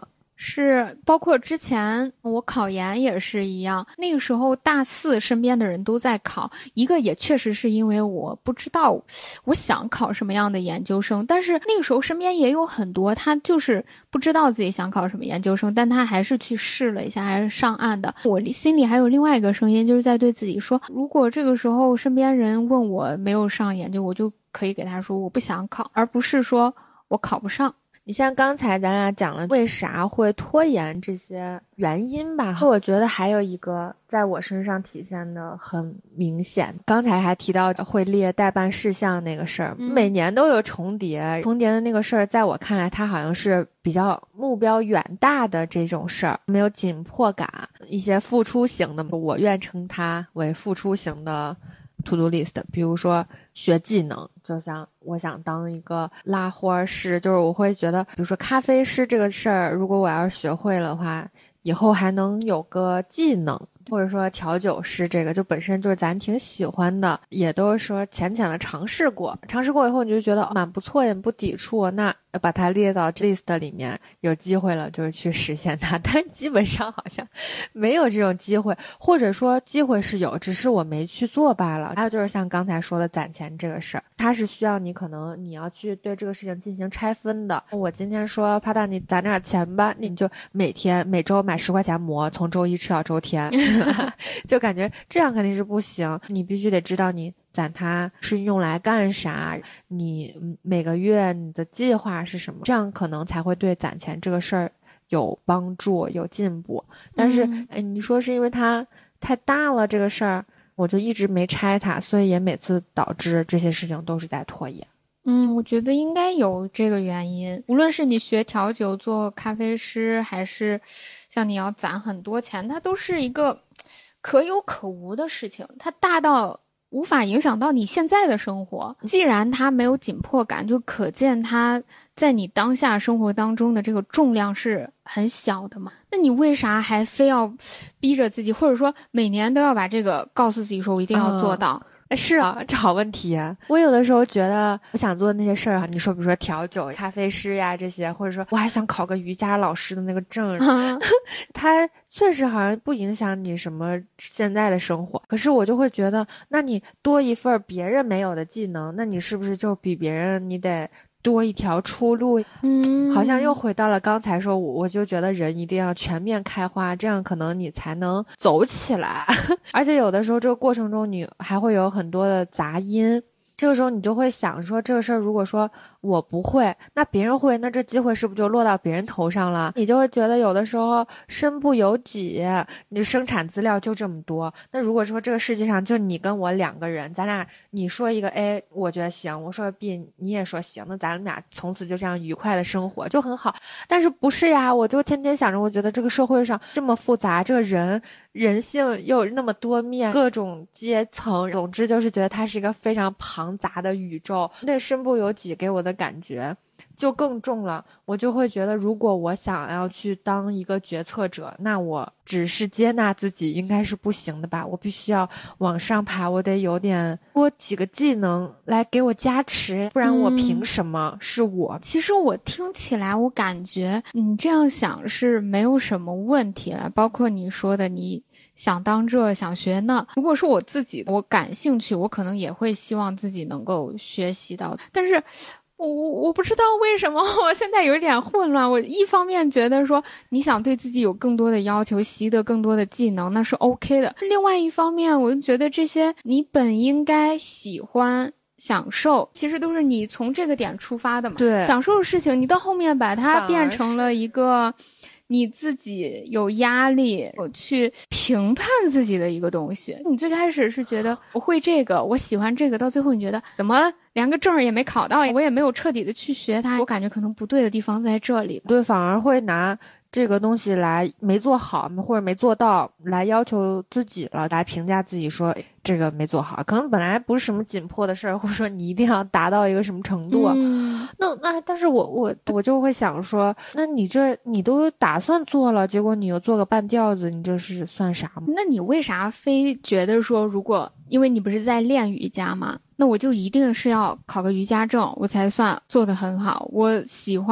Speaker 2: 是，包括之前我考研也是一样，那个时候大4身边的人都在考，一个也确实是因为我不知道我想考什么样的研究生，但是那个时候身边也有很多他就是不知道自己想考什么研究生，但他还是去试了一下，还是上岸的。我心里还有另外一个声音，就是在对自己说，如果这个时候身边人问我没有上研究，我就可以给他说我不想考，而不是说我考不上。
Speaker 1: 你像刚才咱俩讲了为啥会拖延这些原因吧，我觉得还有一个在我身上体现的很明显。刚才还提到会列待办事项那个事儿，每年都有重叠的那个事儿，在我看来它好像是比较目标远大的这种事儿，没有紧迫感，一些付出型的，我愿称它为付出型的to do list， 比如说学技能，就像我想当一个拉花师，就是我会觉得比如说咖啡师这个事儿，如果我要是学会了的话，以后还能有个技能，或者说调酒师这个就本身就是咱挺喜欢的，也都是说浅浅的尝试过以后你就觉得蛮不错，也不抵触，那把它列到 list 里面，有机会了就是去实现它。但是基本上好像没有这种机会，或者说机会是有，只是我没去做罢了。还有就是像刚才说的攒钱这个事儿，它是需要你可能你要去对这个事情进行拆分的。我今天说帕大你攒点钱吧，你就每周买10块钱馍，从周一吃到周天就感觉这样肯定是不行，你必须得知道你攒它是用来干啥，你每个月你的计划是什么，这样可能才会对攒钱这个事儿有帮助有进步。但是你说是因为它太大了这个事儿，我就一直没拆它，所以也每次导致这些事情都是在拖延。
Speaker 2: 我觉得应该有这个原因，无论是你学调酒做咖啡师，还是像你要攒很多钱，它都是一个可有可无的事情，它大到无法影响到你现在的生活。既然它没有紧迫感，就可见它在你当下生活当中的这个重量是很小的嘛。那你为啥还非要逼着自己，或者说每年都要把这个告诉自己说我一定要做到？
Speaker 1: 是啊，这好问题啊。我有的时候觉得我想做的那些事儿，你说比如说调酒、咖啡师呀这些，或者说我还想考个瑜伽老师的那个证，它确实好像不影响你什么现在的生活。可是我就会觉得，那你多一份别人没有的技能，那你是不是就比别人你得多一条出路？好像又回到了刚才说，我就觉得人一定要全面开花，这样可能你才能走起来。而且有的时候这个过程中你还会有很多的杂音，这个时候你就会想说，这个事儿如果说我不会，那别人会，那这机会是不是就落到别人头上了？你就会觉得有的时候身不由己，你的生产资料就这么多。那如果说这个世界上就你跟我2个人，咱俩你说一个 A 我觉得行，我说个 B 你也说行，那咱们俩从此就这样愉快的生活就很好。但是不是呀，我就天天想着，我觉得这个社会上这么复杂，这个人性又那么多面，各种阶层，总之就是觉得它是一个非常庞杂的宇宙。那身不由己给我的感觉就更重了。我就会觉得，如果我想要去当一个决策者，那我只是接纳自己应该是不行的吧，我必须要往上爬，我得有点多几个技能来给我加持，不然我凭什么是我？
Speaker 2: 其实我听起来我感觉你这样想是没有什么问题了，包括你说的你想当这想学那，如果是我自己我感兴趣，我可能也会希望自己能够学习到，但是我不知道为什么我现在有点混乱。我一方面觉得说你想对自己有更多的要求，习得更多的技能，那是 OK 的，另外一方面我就觉得这些你本应该喜欢享受，其实都是你从这个点出发的嘛。
Speaker 1: 对，
Speaker 2: 享受的事情你到后面把它变成了一个你自己有压力去评判自己的一个东西。你最开始是觉得我会这个，我喜欢这个，到最后你觉得怎么连个证也没考到，我也没有彻底的去学它，我感觉可能不对的地方在这里。
Speaker 1: 对，反而会拿这个东西来没做好或者没做到来要求自己了，来评价自己说这个没做好，可能本来不是什么紧迫的事儿，或者说你一定要达到一个什么程度。那但是我就会想说，那你都打算做了，结果你又做个半吊子，你这是算啥吗？
Speaker 2: 那你为啥非觉得说，如果因为你不是在练瑜伽吗？那我就一定是要考个瑜伽证，我才算做得很好。我喜欢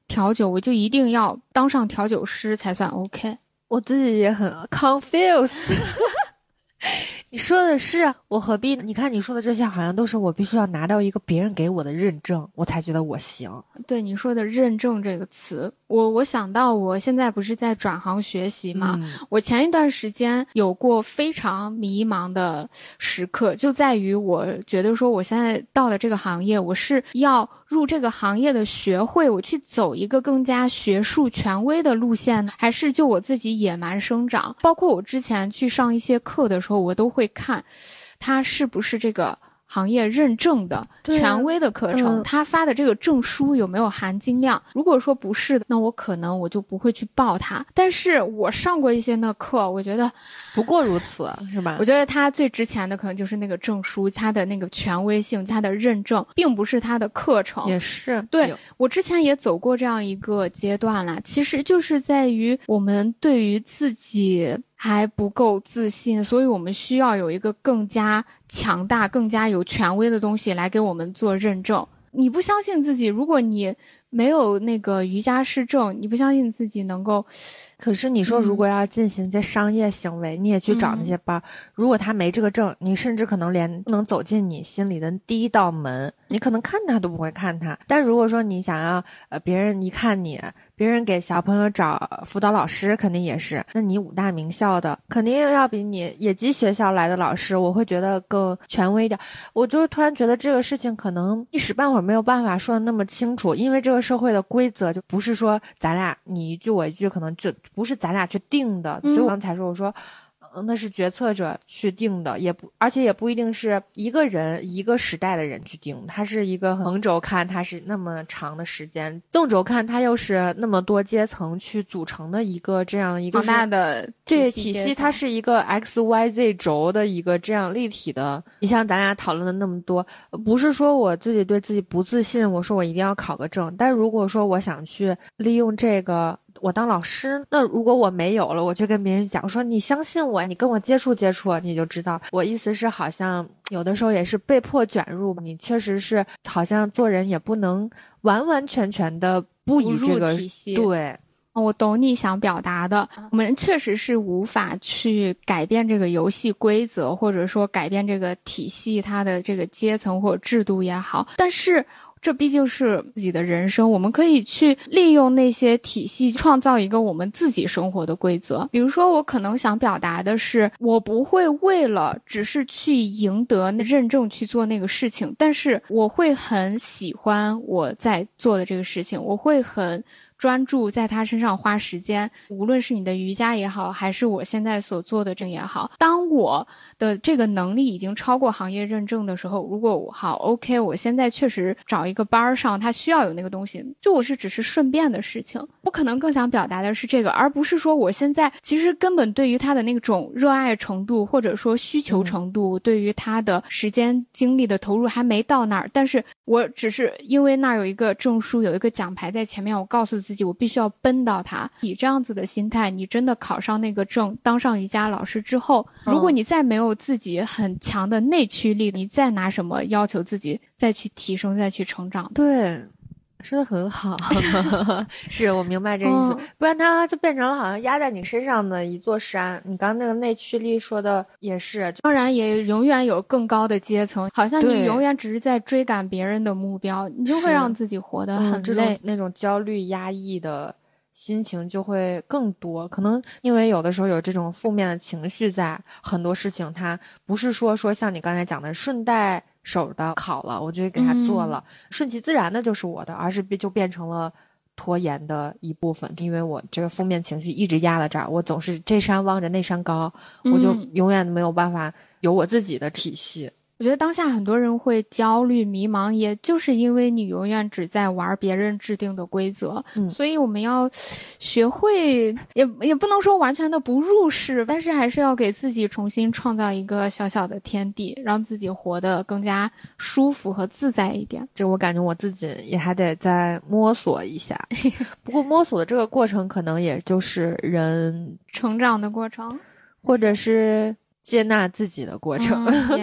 Speaker 2: 调酒，我就一定要当上调酒师才算 OK。
Speaker 1: 我自己也很 confused。你说的是我何必？你看你说的这些好像都是我必须要拿到一个别人给我的认证，我才觉得我行。
Speaker 2: 对你说的认证这个词，我想到我现在不是在转行学习嘛，我前一段时间有过非常迷茫的时刻，就在于我觉得说我现在到了这个行业，我是要入这个行业的学会，我去走一个更加学术权威的路线呢，还是就我自己野蛮生长？包括我之前去上一些课的时候，我都会看它是不是这个行业认证的权威的课程，他发的这个证书有没有含金量？如果说不是的，那我可能我就不会去报它。但是我上过一些那课，我觉得
Speaker 1: 不过如此，是吧？
Speaker 2: 我觉得它最值钱的可能就是那个证书，它的那个权威性，它的认证，并不是它的课程。
Speaker 1: 也是，
Speaker 2: 对，我之前也走过这样一个阶段啦，其实就是在于我们对于自己还不够自信，所以我们需要有一个更加强大、更加有权威的东西来给我们做认证。你不相信自己，如果你没有那个瑜伽师证，你不相信自己能够。
Speaker 1: 可是你说如果要进行这商业行为，你也去找那些班，如果他没这个证，你甚至可能连不能走进你心里的第一道门，你可能看他都不会看他。但如果说你想要别人一看你，别人给小朋友找辅导老师肯定也是，那你武大名校的肯定要比你野鸡学校来的老师，我会觉得更权威一点。我就突然觉得这个事情可能一时半会儿没有办法说的那么清楚，因为这个社会的规则就不是说咱俩你一句我一句，可能就不是咱俩去定的。所以我刚才说我说那是决策者去定的，而且也不一定是一个人一个时代的人去定，它是一个横轴看它是那么长的时间，纵轴看它又是那么多阶层去组成的一个这样一个
Speaker 2: 庞大的
Speaker 1: 体系，它是一个 XYZ 轴的一个这样立体的。你像咱俩讨论的那么多，不是说我自己对自己不自信，我说我一定要考个证，但如果说我想去利用这个我当老师，那如果我没有了，我就跟别人讲说你相信我，你跟我接触接触，你就知道。我意思是好像有的时候也是被迫卷入，你确实是好像做人也不能完完全全的不以这个
Speaker 2: 体系。
Speaker 1: 对，
Speaker 2: 我懂你想表达的，我们确实是无法去改变这个游戏规则，或者说改变这个体系它的这个阶层或者制度也好，但是这毕竟是自己的人生，我们可以去利用那些体系创造一个我们自己生活的规则。比如说我可能想表达的是，我不会为了只是去赢得认证去做那个事情，但是我会很喜欢我在做的这个事情，我会很专注在他身上花时间，无论是你的瑜伽也好，还是我现在所做的这个也好，当我的这个能力已经超过行业认证的时候，如果我好 OK， 我现在确实找一个班上，他需要有那个东西，就我是只是顺便的事情。我可能更想表达的是这个，而不是说我现在其实根本对于他的那种热爱程度或者说需求程度，对于他的时间精力的投入还没到那儿，但是我只是因为那儿有一个证书，有一个奖牌在前面，我告诉自己我必须要奔到它。以这样子的心态，你真的考上那个证，当上瑜伽老师之后，如果你再没有自己很强的内驱力，你再拿什么要求自己再去提升再去成长？
Speaker 1: 对，说的很好。是我明白这意思，不然它就变成了好像压在你身上的一座山。你刚那个内驱力说的也是，
Speaker 2: 当然也永远有更高的阶层，好像你永远只是在追赶别人的目标，你就会让自己活得很累，
Speaker 1: 那种焦虑压抑的心情就会更多。可能因为有的时候有这种负面的情绪在，很多事情它不是说像你刚才讲的顺带手的考了我就给他做了，顺其自然的就是我的，而是就变成了拖延的一部分。因为我这个负面情绪一直压在这儿，我总是这山望着那山高，我就永远没有办法有我自己的体系。
Speaker 2: 我觉得当下很多人会焦虑迷茫，也就是因为你永远只在玩别人制定的规则。所以我们要学会，也不能说完全的不入世，但是还是要给自己重新创造一个小小的天地，让自己活得更加舒服和自在一点。
Speaker 1: 这我感觉我自己也还得再摸索一下。不过摸索的这个过程可能也就是人
Speaker 2: 成长的过程，
Speaker 1: 或者是接纳自己的过程。
Speaker 2: Yes。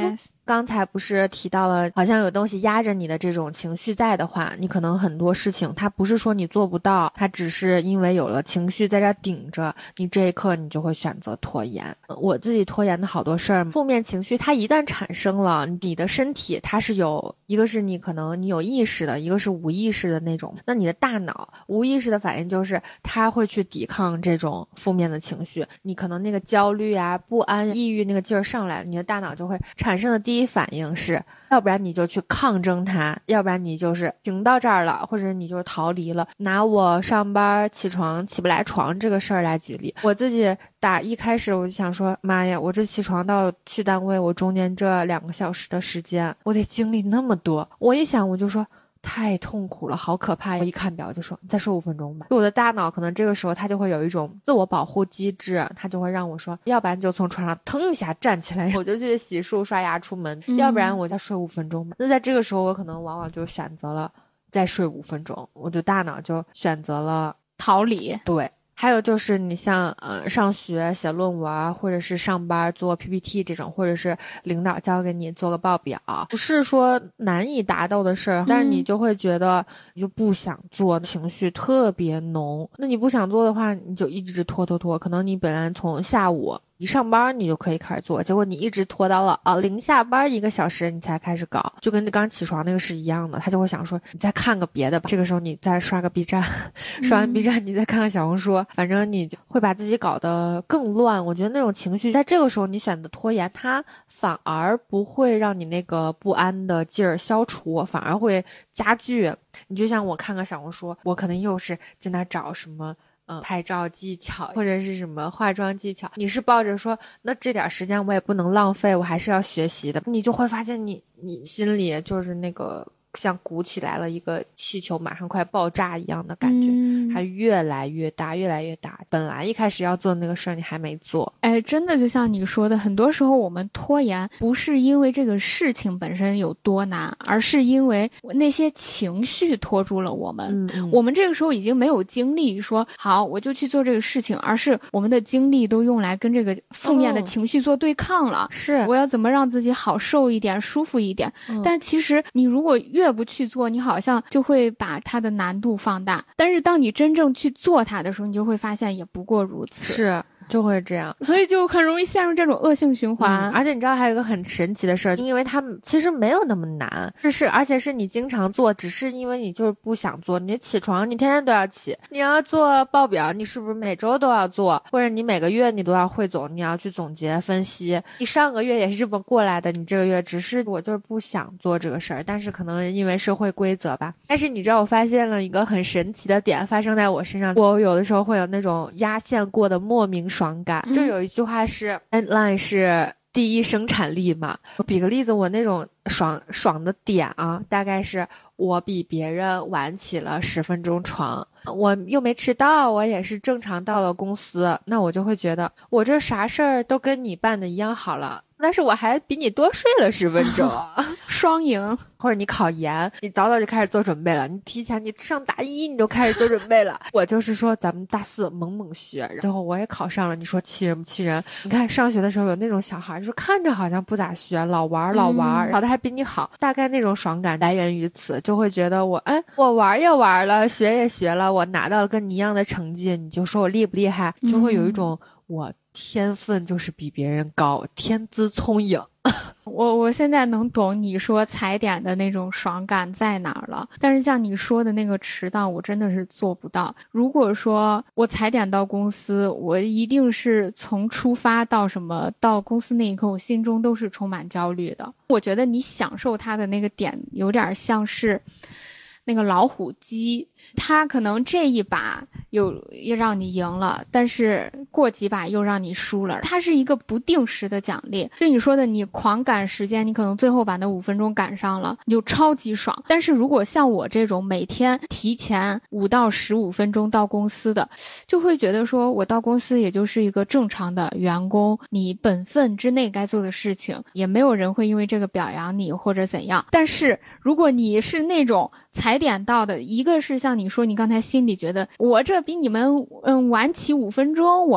Speaker 1: 刚才不是提到了好像有东西压着你的这种情绪在的话，你可能很多事情它不是说你做不到，它只是因为有了情绪在这顶着，你这一刻你就会选择拖延。我自己拖延的好多事儿，负面情绪它一旦产生了，你的身体它是有一个是你可能你有意识的，一个是无意识的那种，那你的大脑无意识的反应就是它会去抵抗这种负面的情绪，你可能那个焦虑啊、不安、抑郁那个劲儿上来，你的大脑就会产生的第一反应是，要不然你就去抗争它，要不然你就是停到这儿了，或者你就是逃离了。拿我上班起床起不来床这个事儿来举例，我自己一开始我就想说，妈呀，我这起床到去单位，我中间这2个小时的时间，我得经历那么多。我一想我就说太痛苦了，好可怕。我一看表就说再睡5分钟吧。我的大脑可能这个时候它就会有一种自我保护机制，它就会让我说，要不然就从床上腾一下站起来，我就去洗漱刷牙出门，要不然我再睡5分钟吧。那在这个时候我可能往往就选择了再睡5分钟，我的大脑就选择了
Speaker 2: 逃离。
Speaker 1: 对。还有就是你像上学写论文，或者是上班做 PPT 这种，或者是领导交给你做个报表，不是说难以达到的事儿，但是你就会觉得你就不想做，情绪特别浓。那你不想做的话，你就一直拖，可能你本来从下午一上班你就可以开始做，结果你一直拖到了临下班1个小时你才开始搞，就跟刚起床那个是一样的。他就会想说你再看个别的吧，这个时候你再刷个 B 站，刷完 B 站你再看看小红书，反正你就会把自己搞得更乱。我觉得那种情绪在这个时候你选择拖延，它反而不会让你那个不安的劲儿消除，反而会加剧。你就像我看个小红书，我可能又是在那找什么拍照技巧或者是什么化妆技巧，你是抱着说那这点时间我也不能浪费，我还是要学习的，你就会发现你心里就是那个像鼓起来了一个气球马上快爆炸一样的感觉，还越来越大越来越大。本来一开始要做的那个事儿你还没做。
Speaker 2: 真的就像你说的，很多时候我们拖延不是因为这个事情本身有多难，而是因为那些情绪拖住了我们。我们这个时候已经没有精力说好我就去做这个事情，而是我们的精力都用来跟这个负面的情绪做对抗了。
Speaker 1: 是
Speaker 2: 我要怎么让自己好受一点舒服一点。但其实你如果越不去做，你好像就会把它的难度放大，但是当你真正去做它的时候，你就会发现也不过如此。
Speaker 1: 是就会这样，
Speaker 2: 所以就很容易陷入这种恶性循环。
Speaker 1: 而且你知道还有一个很神奇的事儿，因为他们其实没有那么难，而且是你经常做，只是因为你就是不想做。你起床你天天都要起，你要做报表，你是不是每周都要做，或者你每个月你都要汇总，你要去总结分析。你上个月也是这么过来的，你这个月只是我就是不想做这个事儿，但是可能因为社会规则吧。但是你知道我发现了一个很神奇的点发生在我身上，我有的时候会有那种压线过的莫名爽感。就有一句话是 deadline 是第一生产力嘛，我比个例子，我那种爽的点啊，大概是我比别人晚起了10分钟床，我又没迟到，我也是正常到了公司，那我就会觉得我这啥事儿都跟你办的一样好了，但是我还比你多睡了10分钟
Speaker 2: 双赢。
Speaker 1: 或者你考研，你早早就开始做准备了，你提前你上大一你就开始做准备了我就是说咱们大4猛学，最后我也考上了，你说气人不气人？你看上学的时候有那种小孩，就是看着好像不咋学，老玩考的还比你好，大概那种爽感来源于此，就会觉得我玩也玩了，学也学了，我拿到了跟你一样的成绩，你就说我厉不厉害？就会有一种我天分就是比别人高，天资聪颖
Speaker 2: 我现在能懂你说踩点的那种爽感在哪儿了，但是像你说的那个迟到我真的是做不到。如果说我踩点到公司，我一定是从出发到到公司那一刻我心中都是充满焦虑的。我觉得你享受它的那个点有点像是那个老虎机，它可能这一把又让你赢了，但是过几把又让你输了，它是一个不定时的奖励。就你说的，你狂赶时间，你可能最后把那5分钟赶上了，你就超级爽。但是如果像我这种每天提前5到15分钟到公司的，就会觉得说我到公司也就是一个正常的员工，你本分之内该做的事情，也没有人会因为这个表扬你或者怎样。但是如果你是那种踩点到的，一个是像你说你刚才心里觉得我这比你们晚起5分钟，我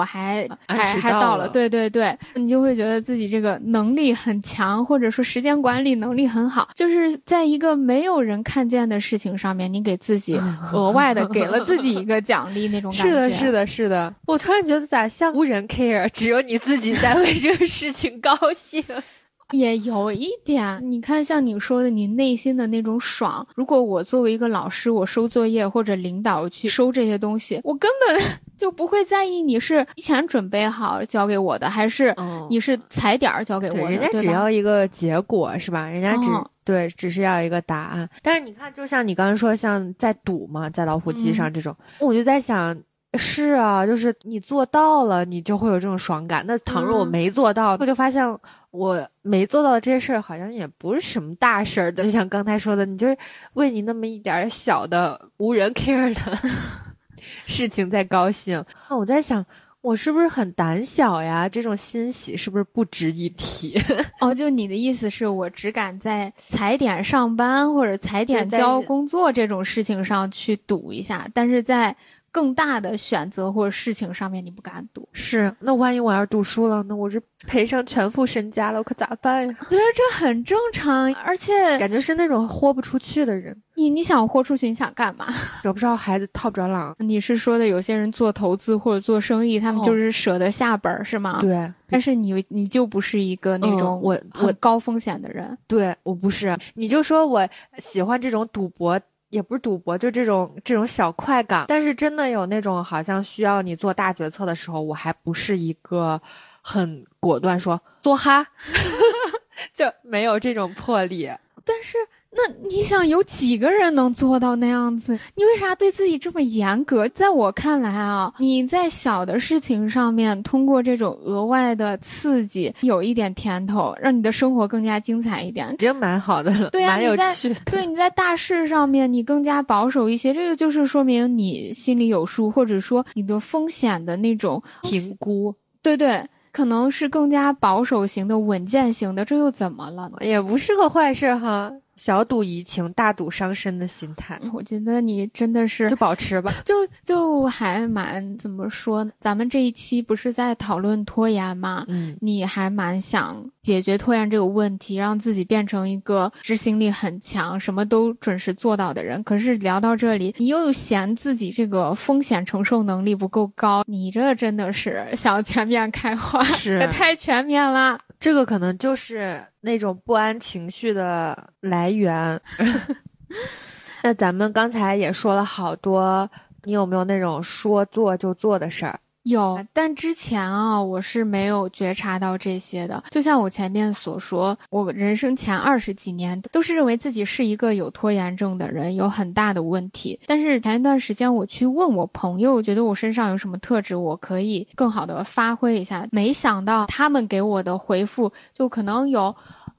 Speaker 2: 还
Speaker 1: 按时
Speaker 2: 到了，
Speaker 1: 了
Speaker 2: 对对对，你就会觉得自己这个能力很强，或者说时间管理能力很好，就是在一个没有人看见的事情上面，你给自己额外的给了自己一个奖励那种感觉。
Speaker 1: 是的，是的，是的。我突然觉得咋像无人 care， 只有你自己在为这个事情高兴。
Speaker 2: 也有一点，你看像你说的，你内心的那种爽。如果我作为一个老师，我收作业或者领导去收这些东西，我根本就不会在意你是提前准备好交给我的，还是你是踩点儿交给我的。
Speaker 1: 对，人家只要一个结果是吧？人家对，只是要一个答案。但是你看，就像你刚刚说，像在赌嘛，在老虎机上这种，我就在想。是啊，就是你做到了，你就会有这种爽感。那倘若我没做到，我就发现我没做到的这些事儿，好像也不是什么大事儿的。就像刚才说的，你就是为你那么一点小的无人 care 的事情在高兴。我在想，我是不是很胆小呀？这种欣喜是不是不值一提？
Speaker 2: 哦，就你的意思是我只敢在踩点上班或者踩点交工作这种事情上去赌一下，但是在更大的选择或者事情上面你不敢赌。
Speaker 1: 是，那万一我要是赌输了，那我是赔上全副身家了，我可咋办呀？
Speaker 2: 我觉得这很正常，而且
Speaker 1: 感觉是那种豁不出去的人。
Speaker 2: 你想豁出去，你想干嘛？
Speaker 1: 找不着孩子套不着狼。
Speaker 2: 你是说的有些人做投资或者做生意，他们就是舍得下本是吗？
Speaker 1: 对。
Speaker 2: 但是你就不是一个那种我很高风险的人。
Speaker 1: 对，我不是。你就说我喜欢这种赌博。也不是赌博，就这种小快感。但是真的有那种好像需要你做大决策的时候，我还不是一个很果断说做哈，就没有这种魄力。
Speaker 2: 但是那你想有几个人能做到那样子？你为啥对自己这么严格？在我看来啊，你在小的事情上面通过这种额外的刺激有一点甜头，让你的生活更加精彩一点，
Speaker 1: 已经蛮好的了。对啊，蛮有趣的。
Speaker 2: 对，你在大事上面你更加保守一些，这个就是说明你心里有数，或者说你的风险的那种
Speaker 1: 评估。
Speaker 2: 对对，可能是更加保守型的、稳健型的，这又怎么了？
Speaker 1: 也不是个坏事哈。小赌怡情，大赌伤身的心态，
Speaker 2: 我觉得你真的是
Speaker 1: 就保持吧，
Speaker 2: 就还蛮怎么说呢？咱们这一期不是在讨论拖延吗？你还蛮想解决拖延这个问题，让自己变成一个执行力很强、什么都准时做到的人。可是聊到这里，你又嫌自己这个风险承受能力不够高，你这真的是想全面开花，
Speaker 1: 是
Speaker 2: 太全面了。
Speaker 1: 这个可能就是那种不安情绪的来源。那咱们刚才也说了好多，你有没有那种说做就做的事儿？
Speaker 2: 有，但之前啊，我是没有觉察到这些的。就像我前面所说，我人生前20几年都是认为自己是一个有拖延症的人，有很大的问题。但是前一段时间我去问我朋友，觉得我身上有什么特质，我可以更好的发挥一下。没想到他们给我的回复就可能有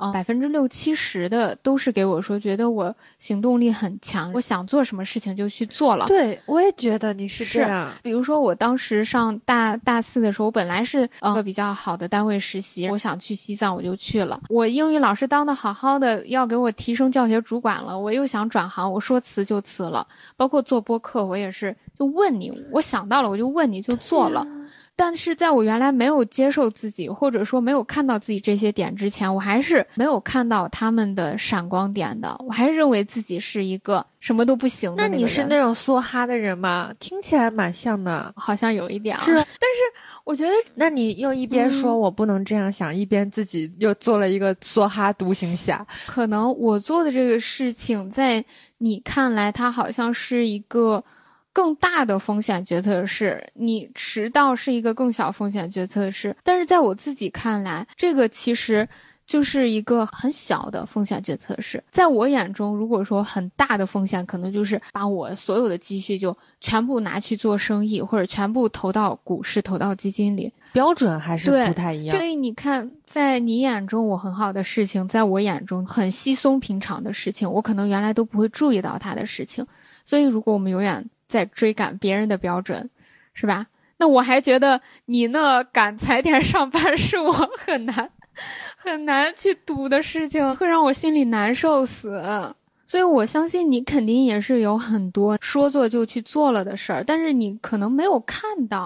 Speaker 2: 60-70%的都是给我说，觉得我行动力很强，我想做什么事情就去做了。
Speaker 1: 对，我也觉得你是这样。
Speaker 2: 比如说我当时上大4的时候，我本来是一个比较好的单位实习，我想去西藏，我就去了。我英语老师当的好好的，要给我提升教学主管了，我又想转行，我说辞就辞了。包括做播客，我也是就问你，我想到了我就问你就做了。但是在我原来没有接受自己，或者说没有看到自己这些点之前，我还是没有看到他们的闪光点的，我还是认为自己是一个什么都不行的那个人。
Speaker 1: 那你是那种梭哈的人吗？听起来蛮像的，
Speaker 2: 好像有一点
Speaker 1: 是。
Speaker 2: 但是我觉得，
Speaker 1: 那你又一边说我不能这样想，一边自己又做了一个梭哈独行侠。
Speaker 2: 可能我做的这个事情，在你看来，它好像是一个更大的风险决策的事，你迟到是一个更小风险决策的事，但是在我自己看来，这个其实就是一个很小的风险决策的事。在我眼中，如果说很大的风险，可能就是把我所有的积蓄就全部拿去做生意，或者全部投到股市、投到基金里。
Speaker 1: 标准还是不太一样。
Speaker 2: 所以你看，在你眼中我很好的事情，在我眼中很稀松平常的事情，我可能原来都不会注意到它的事情。所以如果我们永远在追赶别人的标准，是吧？那我还觉得你那赶踩点上班是我很难去赌的事情，会让我心里难受死。所以我相信你肯定也是有很多说做就去做了的事儿，但是你可能没有看到，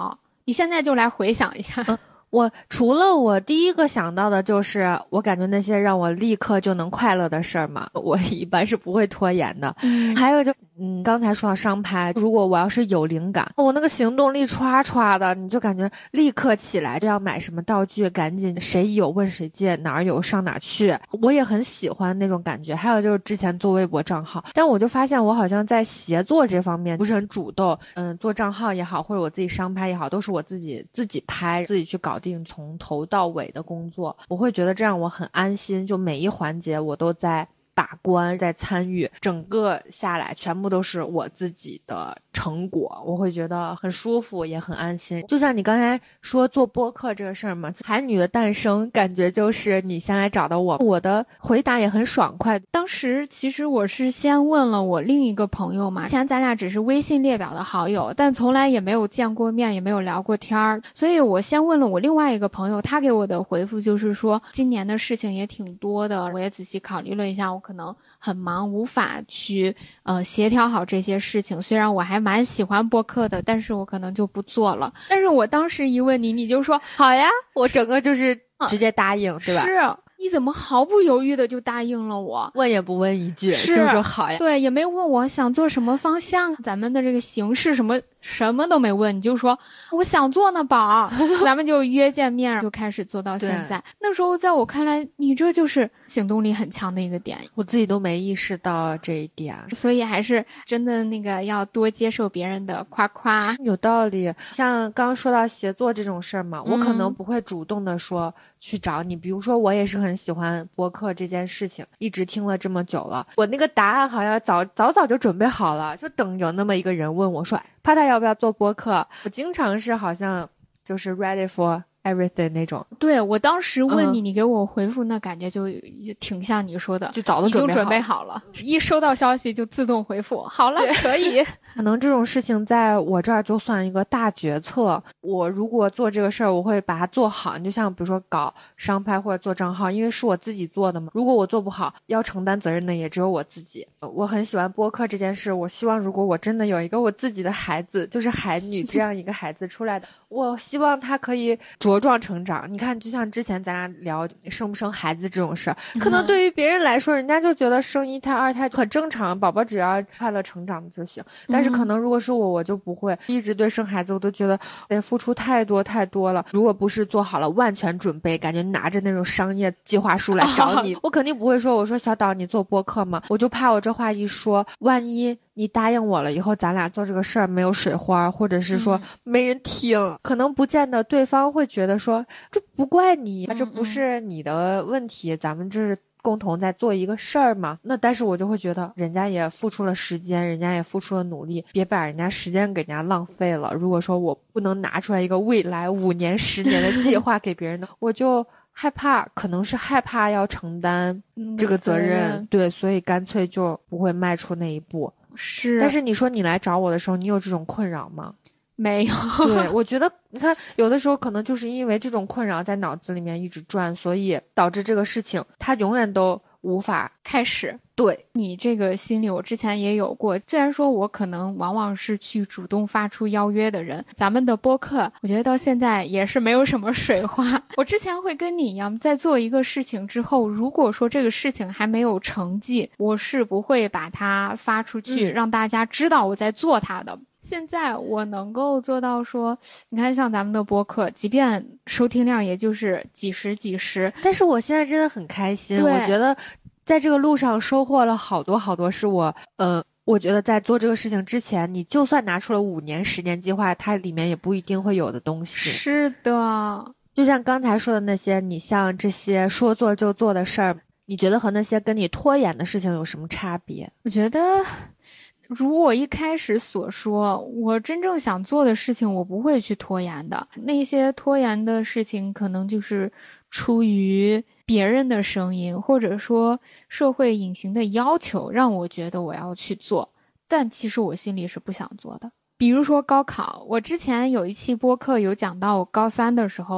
Speaker 2: 你现在就来回想一下。
Speaker 1: 我除了我第一个想到的就是我感觉那些让我立刻就能快乐的事儿嘛，我一般是不会拖延的。还有就刚才说到商拍，如果我要是有灵感，我那个行动力歘歘的，你就感觉立刻起来就要买什么道具，赶紧谁有问谁借，哪儿有上哪儿去。我也很喜欢那种感觉。还有就是之前做微博账号，但我就发现我好像在协作这方面不是很主动。做账号也好，或者我自己商拍也好，都是我自己拍，自己去搞定从头到尾的工作。我会觉得这样我很安心，就每一环节我都在把关，在参与，整个下来全部都是我自己的成果，我会觉得很舒服也很安心。就像你刚才说做播客这个事儿嘛，海女的诞生感觉就是你先来找到我，我的回答也很爽快。
Speaker 2: 当时其实我是先问了我另一个朋友嘛，之前咱俩只是微信列表的好友，但从来也没有见过面，也没有聊过天儿，所以我先问了我另外一个朋友，他给我的回复就是说今年的事情也挺多的，我也仔细考虑了一下，我可能很忙，无法去协调好这些事情。虽然我还蛮喜欢播客的，但是我可能就不做了。但是我当时一问你，你就说好呀，
Speaker 1: 我整个就是直接答应，对吧？
Speaker 2: 是。你怎么毫不犹豫的就答应了我？
Speaker 1: 问也不问一句，就说好呀。
Speaker 2: 对，也没问我想做什么方向，咱们的这个形式什么都没问，你就说我想做呢宝，咱们就约见面，就开始做到现在。那时候在我看来，你这就是行动力很强的一个点，
Speaker 1: 我自己都没意识到这一点，
Speaker 2: 所以还是真的那个要多接受别人的夸夸。
Speaker 1: 有道理。像刚刚说到协作这种事儿嘛，我可能不会主动的说去找你，比如说我也是很喜欢播客这件事情，一直听了这么久了，我那个答案好像早就准备好了，就等有那么一个人问我说帕塔要不要做播客。我经常是好像就是 ready for everything 那种。
Speaker 2: 对，我当时问你，你给我回复那感觉就挺像你说的，
Speaker 1: 就早都
Speaker 2: 准备好了，一收到消息就自动回复好了，可以。
Speaker 1: 可能这种事情在我这儿就算一个大决策，我如果做这个事儿，我会把它做好。你就像比如说搞商拍或者做账号，因为是我自己做的嘛，如果我做不好，要承担责任的也只有我自己。我很喜欢播客这件事，我希望如果我真的有一个我自己的孩子，就是海女这样一个孩子出来的，我希望他可以茁壮成长。你看，就像之前咱俩聊生不生孩子这种事儿，可能对于别人来说，人家就觉得生一胎二胎很正常，宝宝只要快乐成长就行。但是可能如果是我就不会，一直对生孩子我都觉得得付出太多了。如果不是做好了万全准备，感觉拿着那种商业计划书来找你，我肯定不会说，我说小岛你做播客吗？我就怕我这话一说，万一你答应我了以后，咱俩做这个事儿没有水花，或者是说没人听，可能不见得对方会觉得说这不怪你，这不是你的问题，咱们这是共同在做一个事儿嘛。那但是我就会觉得人家也付出了时间，人家也付出了努力，别把人家时间给人家浪费了。如果说我不能拿出来一个未来5年10年的计划给别人的，我就害怕，可能是害怕要承担这个责任，对，所以干脆就不会迈出那一步。
Speaker 2: 是，
Speaker 1: 但是你说你来找我的时候，你有这种困扰吗？
Speaker 2: 没有。
Speaker 1: 对，我觉得你看有的时候可能就是因为这种困扰在脑子里面一直转，所以导致这个事情它永远都无法
Speaker 2: 开始。
Speaker 1: 对，
Speaker 2: 你这个心理我之前也有过，虽然说我可能往往是去主动发出邀约的人，咱们的播客我觉得到现在也是没有什么水花。我之前会跟你一样，在做一个事情之后，如果说这个事情还没有成绩，我是不会把它发出去，让大家知道我在做它的。现在我能够做到说，你看像咱们的播客，即便收听量也就是几十，
Speaker 1: 但是我现在真的很开心，我觉得在这个路上收获了好多是我觉得在做这个事情之前，你就算拿出了5年10年计划，它里面也不一定会有的东西。
Speaker 2: 是的，就
Speaker 1: 像刚才说的那些，你像这些说做就做的事儿，你觉得和那些跟你拖延的事情有什么差别？
Speaker 2: 我觉得如我一开始所说，我真正想做的事情我不会去拖延的，那些拖延的事情可能就是出于别人的声音，或者说社会隐形的要求让我觉得我要去做，但其实我心里是不想做的。比如说高考，我之前有一期播客有讲到我高3的时候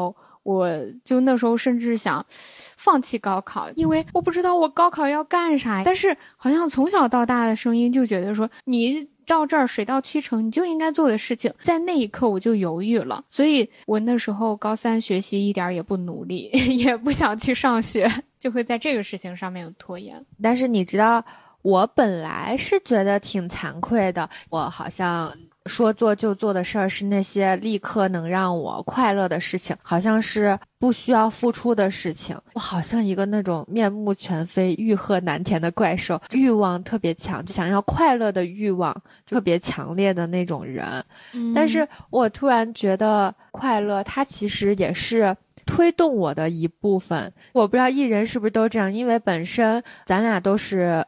Speaker 2: 我就那时候甚至想放弃高考，因为我不知道我高考要干啥。但是好像从小到大的声音就觉得说，你到这儿水到渠成，你就应该做的事情，在那一刻我就犹豫了。所以我那时候高三学习一点也不努力，也不想去上学，就会在这个事情上面有拖延。
Speaker 1: 但是你知道，我本来是觉得挺惭愧的，我好像说做就做的事儿是那些立刻能让我快乐的事情，好像是不需要付出的事情。我好像一个那种面目全非、欲壑难填的怪兽，欲望特别强，想要快乐的欲望特别强烈的那种人。但是我突然觉得快乐它其实也是推动我的一部分。我不知道艺人是不是都这样，因为本身咱俩都是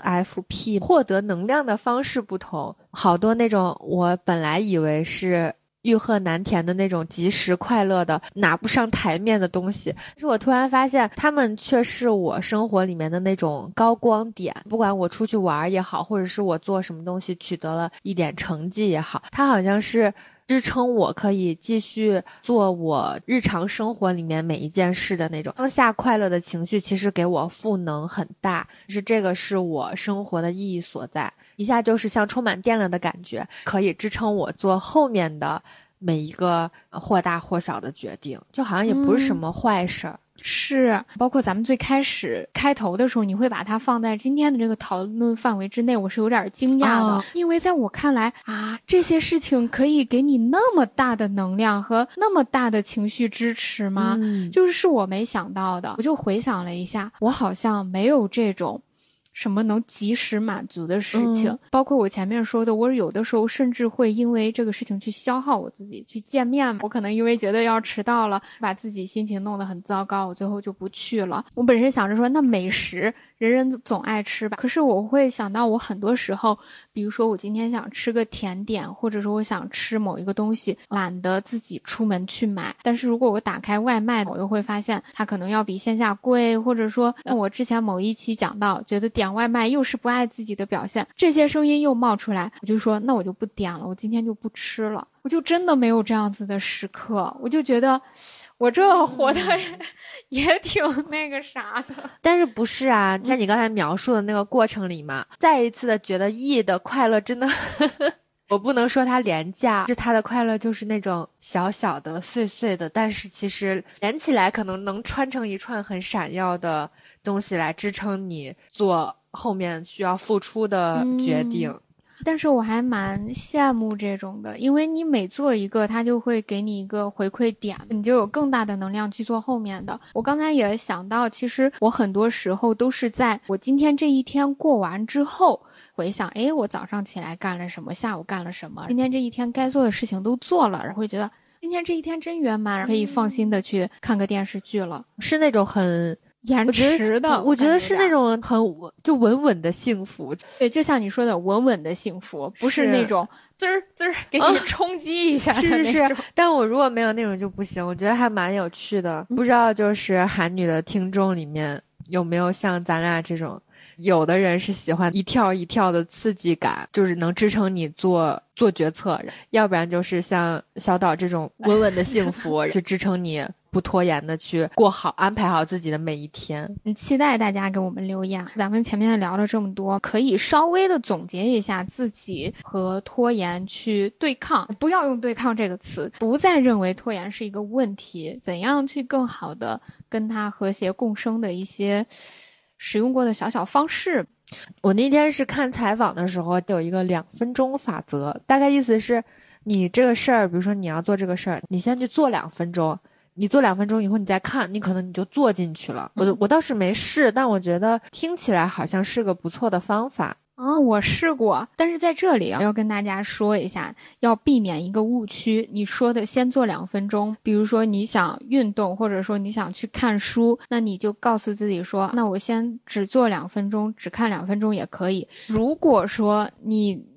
Speaker 1: NFP， 获得能量的方式不同，好多那种我本来以为是欲壑难填的那种及时快乐的拿不上台面的东西，但是我突然发现他们却是我生活里面的那种高光点。不管我出去玩也好，或者是我做什么东西取得了一点成绩也好，它好像是支撑我可以继续做我日常生活里面每一件事的那种。当下快乐的情绪其实给我赋能很大，就是这个是我生活的意义所在，一下就是像充满电了的感觉，可以支撑我做后面的每一个或大或小的决定，就好像也不是什么坏事儿。
Speaker 2: 是，包括咱们最开始开头的时候，你会把它放在今天的这个讨论范围之内，我是有点惊讶的。因为在我看来啊，这些事情可以给你那么大的能量和那么大的情绪支持吗？就是我没想到的。我就回想了一下，我好像没有这种什么能及时满足的事情，包括我前面说的，我有的时候甚至会因为这个事情去消耗我自己，去见面，我可能因为觉得要迟到了，把自己心情弄得很糟糕，我最后就不去了。我本身想着说，那美食人人总爱吃吧，可是我会想到我很多时候，比如说我今天想吃个甜点，或者说我想吃某一个东西，懒得自己出门去买，但是如果我打开外卖，我又会发现它可能要比线下贵，或者说我之前某一期讲到，觉得点外卖又是不爱自己的表现，这些声音又冒出来，我就说那我就不点了，我今天就不吃了。我就真的没有这样子的时刻，我就觉得我这活的也挺那个啥的。
Speaker 1: 但是不是啊，在你刚才描述的那个过程里嘛，再一次的觉得意义的快乐真的我不能说它廉价，是它的快乐就是那种小小的碎碎的，但是其实连起来可能能穿成一串很闪耀的东西来支撑你做后面需要付出的决定。
Speaker 2: 但是我还蛮羡慕这种的，因为你每做一个，它就会给你一个回馈点，你就有更大的能量去做后面的。我刚才也想到，其实我很多时候都是在我今天这一天过完之后，回想，我早上起来干了什么，下午干了什么，今天这一天该做的事情都做了，然后会觉得今天这一天真圆满，可以放心的去看个电视剧了，
Speaker 1: 是那种很
Speaker 2: 延迟的，
Speaker 1: 我觉得是那种很就稳稳的幸福。
Speaker 2: 对，就像你说的稳稳的幸福，不是那种滋儿滋儿给你冲击一下的那种。
Speaker 1: 是，但我如果没有那种就不行，我觉得还蛮有趣的。不知道就是韩女的听众里面有没有像咱俩这种，有的人是喜欢一跳一跳的刺激感，就是能支撑你做决策，要不然就是像小岛这种稳稳的幸福去支撑你不拖延的去过好安排好自己的每一天。
Speaker 2: 期待大家给我们留言。咱们前面聊了这么多，可以稍微的总结一下自己和拖延去对抗，不要用对抗这个词，不再认为拖延是一个问题，怎样去更好的跟它和谐共生的一些使用过的小小方式。
Speaker 1: 我那天是看采访的时候有一个2分钟法则，大概意思是你这个事儿，比如说你要做这个事儿，你先去做2分钟，你做2分钟以后你再看，你可能你就做进去了。我倒是没试，但我觉得听起来好像是个不错的方法。
Speaker 2: 我试过，但是在这里要跟大家说一下，要避免一个误区。你说的先做2分钟，比如说你想运动，或者说你想去看书，那你就告诉自己说，那我先只做2分钟，只看2分钟也可以。如果说你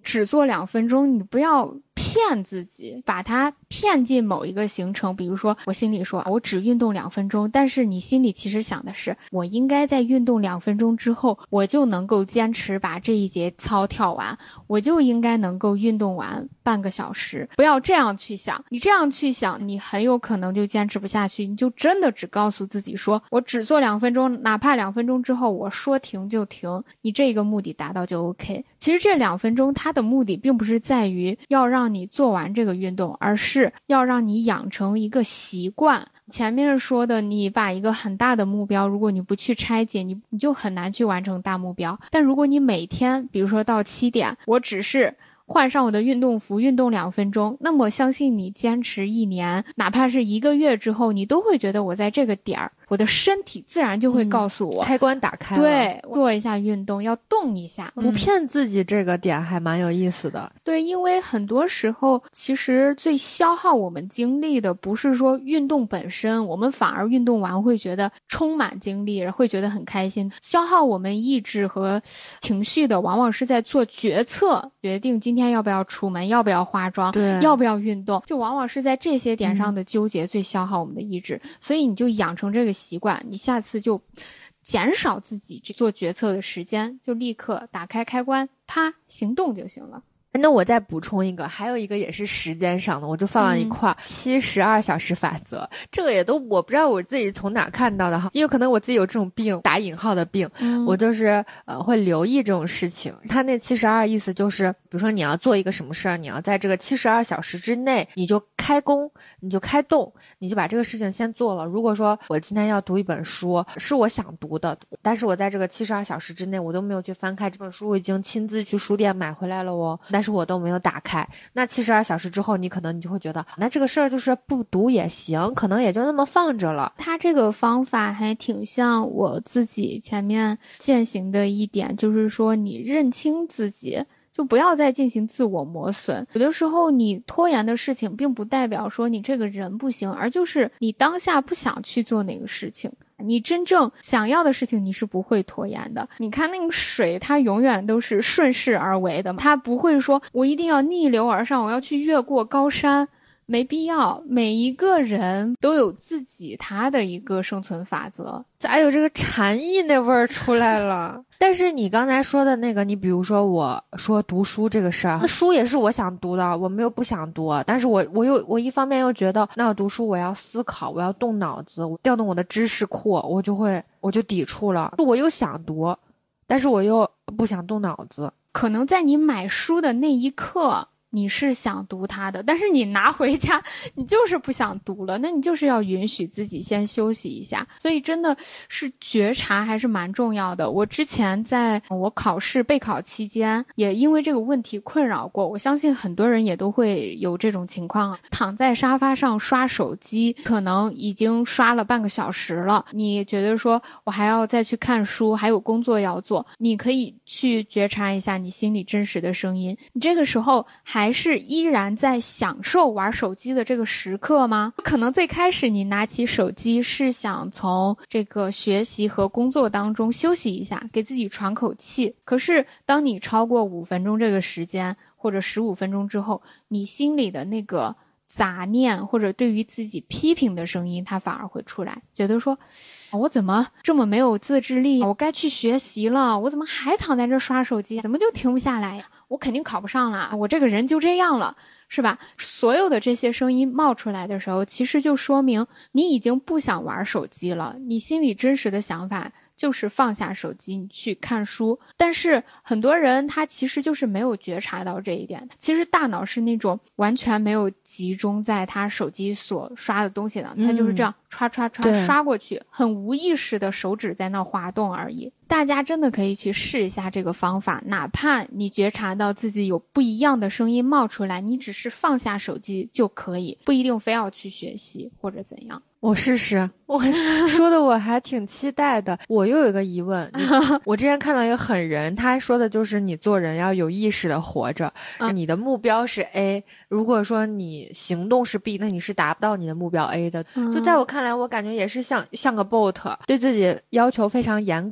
Speaker 2: 只做2分钟，你不要骗自己，把它骗进某一个行程。比如说我心里说我只运动2分钟，但是你心里其实想的是我应该在运动2分钟之后，我就能够坚持把这一节操跳完，我就应该能够运动完半个小时。不要这样去想，你这样去想，你很有可能就坚持不下去，你就真的只告诉自己说我只做2分钟，哪怕2分钟之后我说停就停，你这个目的达到就 OK。 其实这2分钟它的目的并不是在于要让你做完这个运动，而是要让你养成一个习惯。前面说的，你把一个很大的目标，如果你不去拆解，你就很难去完成大目标。但如果你每天比如说到7点，我只是换上我的运动服运动2分钟，那么我相信你坚持1年，哪怕是1个月之后，你都会觉得我在这个点儿，我的身体自然就会告诉我，
Speaker 1: 开关打开了。
Speaker 2: 对，做一下运动，要动一下，
Speaker 1: 不骗自己，这个点还蛮有意思的。
Speaker 2: 对，因为很多时候其实最消耗我们精力的不是说运动本身，我们反而运动完会觉得充满精力，会觉得很开心。消耗我们意志和情绪的往往是在做决策，决定今天要不要出门，要不要化妆，
Speaker 1: 对，
Speaker 2: 要不要运动，就往往是在这些点上的纠结最消耗我们的意志。所以你就养成这个习惯，你下次就减少自己做决策的时间，就立刻打开开关，啪，行动就行了。
Speaker 1: 那我再补充一个，还有一个也是时间上的，我就放在一块儿，72小时法则。这个也都我不知道我自己从哪看到的哈，因为可能我自己有这种病，打引号的病，我就是会留意这种事情。他那72意思就是，比如说你要做一个什么事儿，你要在这个72小时之内，你就开工，你就开动，你就把这个事情先做了。如果说我今天要读一本书，是我想读的，但是我在这个72小时之内，我都没有去翻开这本书，我已经亲自去书店买回来了哦，但是我都没有打开。那72小时之后，你就会觉得，那这个事儿就是不读也行，可能也就那么放着了。
Speaker 2: 他这个方法还挺像我自己前面践行的一点，就是说你认清自己，就不要再进行自我磨损。有的时候你拖延的事情并不代表说你这个人不行，而就是你当下不想去做那个事情。你真正想要的事情你是不会拖延的。你看那个水，它永远都是顺势而为的，它不会说我一定要逆流而上，我要去越过高山，没必要。每一个人都有自己他的一个生存法则，
Speaker 1: 咋有这个禅意那味儿出来了？但是你刚才说的那个，你比如说我说读书这个事儿，那书也是我想读的，我没有不想读，但是我一方面又觉得，那我读书我要思考，我要动脑子，我调动我的知识库，我就抵触了。我又想读，但是我又不想动脑子。
Speaker 2: 可能在你买书的那一刻你是想读它的，但是你拿回家你就是不想读了，那你就是要允许自己先休息一下。所以真的是觉察还是蛮重要的。我之前在我考试备考期间也因为这个问题困扰过，我相信很多人也都会有这种情况，躺在沙发上刷手机，可能已经刷了半个小时了，你觉得说我还要再去看书，还有工作要做，你可以去觉察一下你心里真实的声音，你这个时候还是依然在享受玩手机的这个时刻吗？可能最开始你拿起手机是想从这个学习和工作当中休息一下，给自己喘口气，可是当你超过5分钟这个时间或者15分钟之后，你心里的那个杂念或者对于自己批评的声音它反而会出来，觉得说我怎么这么没有自制力，我该去学习了，我怎么还躺在这刷手机，怎么就停不下来呀？我肯定考不上了，我这个人就这样了，是吧？所有的这些声音冒出来的时候，其实就说明你已经不想玩手机了，你心里真实的想法就是放下手机，你去看书。但是很多人他其实就是没有觉察到这一点，其实大脑是那种完全没有集中在他手机所刷的东西的，他就是这样刷过去，很无意识的手指在那滑动而已。大家真的可以去试一下这个方法，哪怕你觉察到自己有不一样的声音冒出来，你只是放下手机就可以，不一定非要去学习或者怎样。
Speaker 1: 我试试，我说的我还挺期待的。我又有一个疑问，我之前看到一个狠人，他说的就是你做人要有意识的活着，你的目标是 A， 如果说你行动是 B， 那你是达不到你的目标 A 的。就在我看来，我感觉也是像个 bot， 对自己要求非常严格的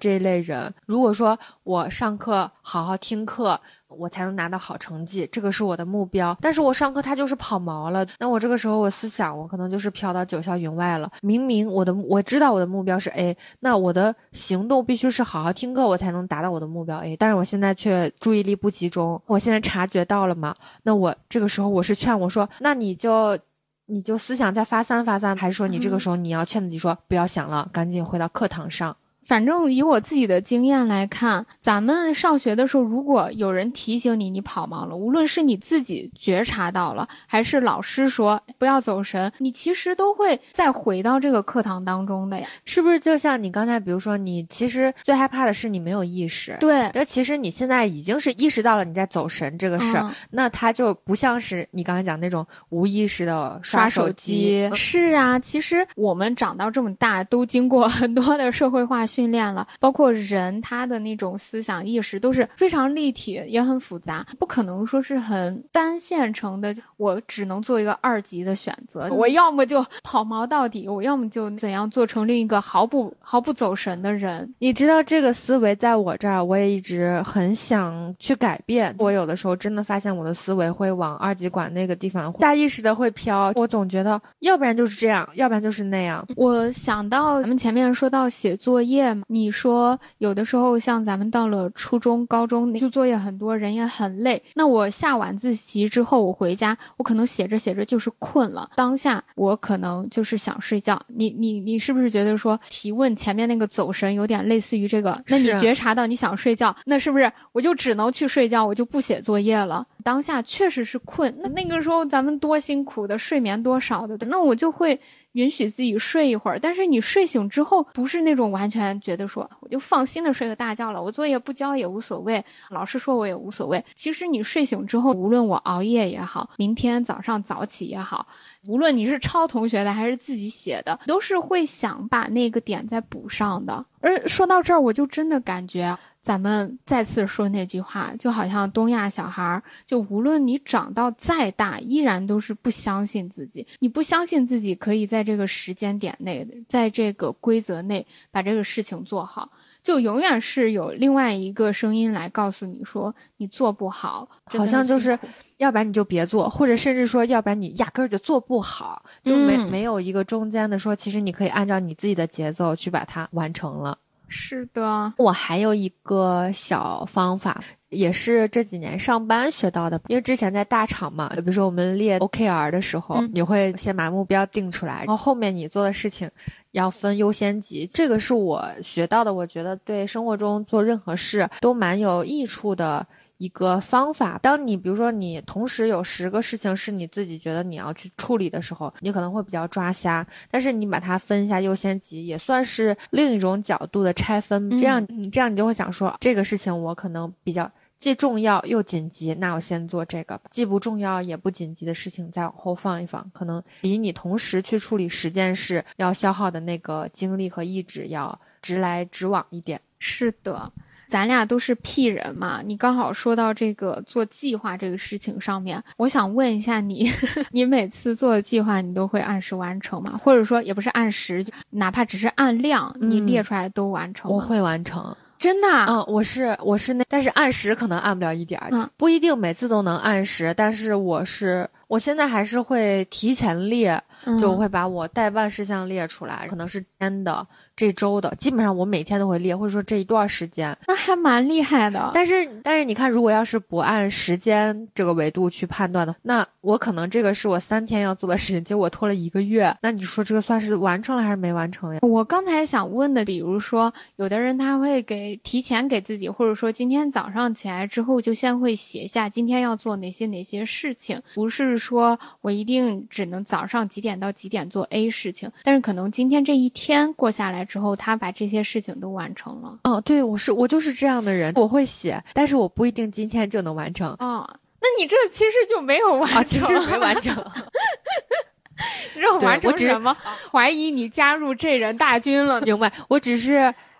Speaker 1: 这一类人。如果说我上课好好听课，我才能拿到好成绩，这个是我的目标。但是我上课它就是跑毛了，那我这个时候我思想我可能就是飘到九霄云外了。明明我知道我的目标是 A， 那我的行动必须是好好听课，我才能达到我的目标 A。但是我现在却注意力不集中，我现在察觉到了嘛？那我这个时候我是劝我说，那你就思想再发散，还是说你这个时候你要劝自己说不要想了，赶紧回到课堂上。
Speaker 2: 反正以我自己的经验来看，咱们上学的时候，如果有人提醒你跑毛了，无论是你自己觉察到了，还是老师说不要走神，你其实都会再回到这个课堂当中的呀。
Speaker 1: 是不是就像你刚才比如说你其实最害怕的是你没有意识，
Speaker 2: 对，
Speaker 1: 但其实你现在已经是意识到了你在走神这个事儿，那它就不像是你刚才讲那种无意识的刷手机。
Speaker 2: 是啊，其实我们长到这么大都经过很多的社会化训练了，包括人他的那种思想意识都是非常立体也很复杂，不可能说是很单线程的，我只能做一个2级的选择，我要么就跑毛到底，我要么就怎样做成另一个毫不走神的人。
Speaker 1: 你知道这个思维在我这儿我也一直很想去改变，我有的时候真的发现我的思维会往2级管那个地方下意识的会飘，我总觉得要不然就是这样，要不然就是那样。
Speaker 2: 我想到咱们前面说到写作业嘛，你说有的时候像咱们到了初中高中就作业很多，人也很累，那我下晚自习之后我回家，我可能写着写着就是困了，当下我可能就是想睡觉。你是不是觉得说提问前面那个走神有点类似于这个？那你觉察到你想睡觉，那是不是我就只能去睡觉，我就不写作业了？当下确实是困，那个时候咱们多辛苦的睡眠多少的，那我就会允许自己睡一会儿。但是你睡醒之后不是那种完全觉得说我就放心的睡个大觉了，我作业不交也无所谓，老师说我也无所谓。其实你睡醒之后，无论我熬夜也好，明天早上早起也好，无论你是抄同学的还是自己写的，都是会想把那个点再补上的。而说到这儿，我就真的感觉咱们再次说那句话，就好像东亚小孩，就无论你长到再大，依然都是不相信自己。你不相信自己可以在这个时间点内，在这个规则内把这个事情做好，就永远是有另外一个声音来告诉你说你做不好，
Speaker 1: 好像就是要不然你就别做，或者甚至说要不然你压根儿就做不好，就没有一个中间的说其实你可以按照你自己的节奏去把它完成了。
Speaker 2: 是的，
Speaker 1: 我还有一个小方法，也是这几年上班学到的，因为之前在大厂嘛，比如说我们列 OKR 的时候，你会先把目标定出来，然后后面你做的事情要分优先级，这个是我学到的，我觉得对生活中做任何事都蛮有益处的一个方法。当你比如说你同时有10个事情是你自己觉得你要去处理的时候，你可能会比较抓瞎，但是你把它分一下优先级，也算是另一种角度的拆分，这样你就会想说，这个事情我可能比较既重要又紧急，那我先做这个，既不重要也不紧急的事情再往后放一放，可能比你同时去处理10件事要消耗的那个精力和意志要直来直往一点。
Speaker 2: 是的，咱俩都是 P 人嘛，你刚好说到这个做计划这个事情上面，我想问一下你你每次做的计划你都会按时完成吗？或者说也不是按时，哪怕只是按量，你列出来都完成吗？
Speaker 1: 我会完成。
Speaker 2: 真的啊？
Speaker 1: 我是那，但是按时可能按不了一点儿，不一定每次都能按时，但是我现在还是会提前列，就我会把我待办事项列出来，可能是天的这周的，基本上我每天都会列，或者说这一段时间。
Speaker 2: 那还蛮厉害的。
Speaker 1: 但是你看，如果要是不按时间这个维度去判断的，那我可能这个是我3天要做的事情，结果我拖了1个月，那你说这个算是完成了还是没完成呀？
Speaker 2: 我刚才想问的，比如说有的人他会提前给自己，或者说今天早上起来之后就先会写下今天要做哪些事情，不是说我一定只能早上几点到几点做 A 事情，但是可能今天这一天过下来之后，他把这些事情都完成了。
Speaker 1: 对，我就是这样的人，我会写，但是我不一定今天就能完成。
Speaker 2: 那你这其实就没有完成。
Speaker 1: 其实没完成。
Speaker 2: 你知道完成什么？怀疑你加入这人大军了。
Speaker 1: 明白，我只是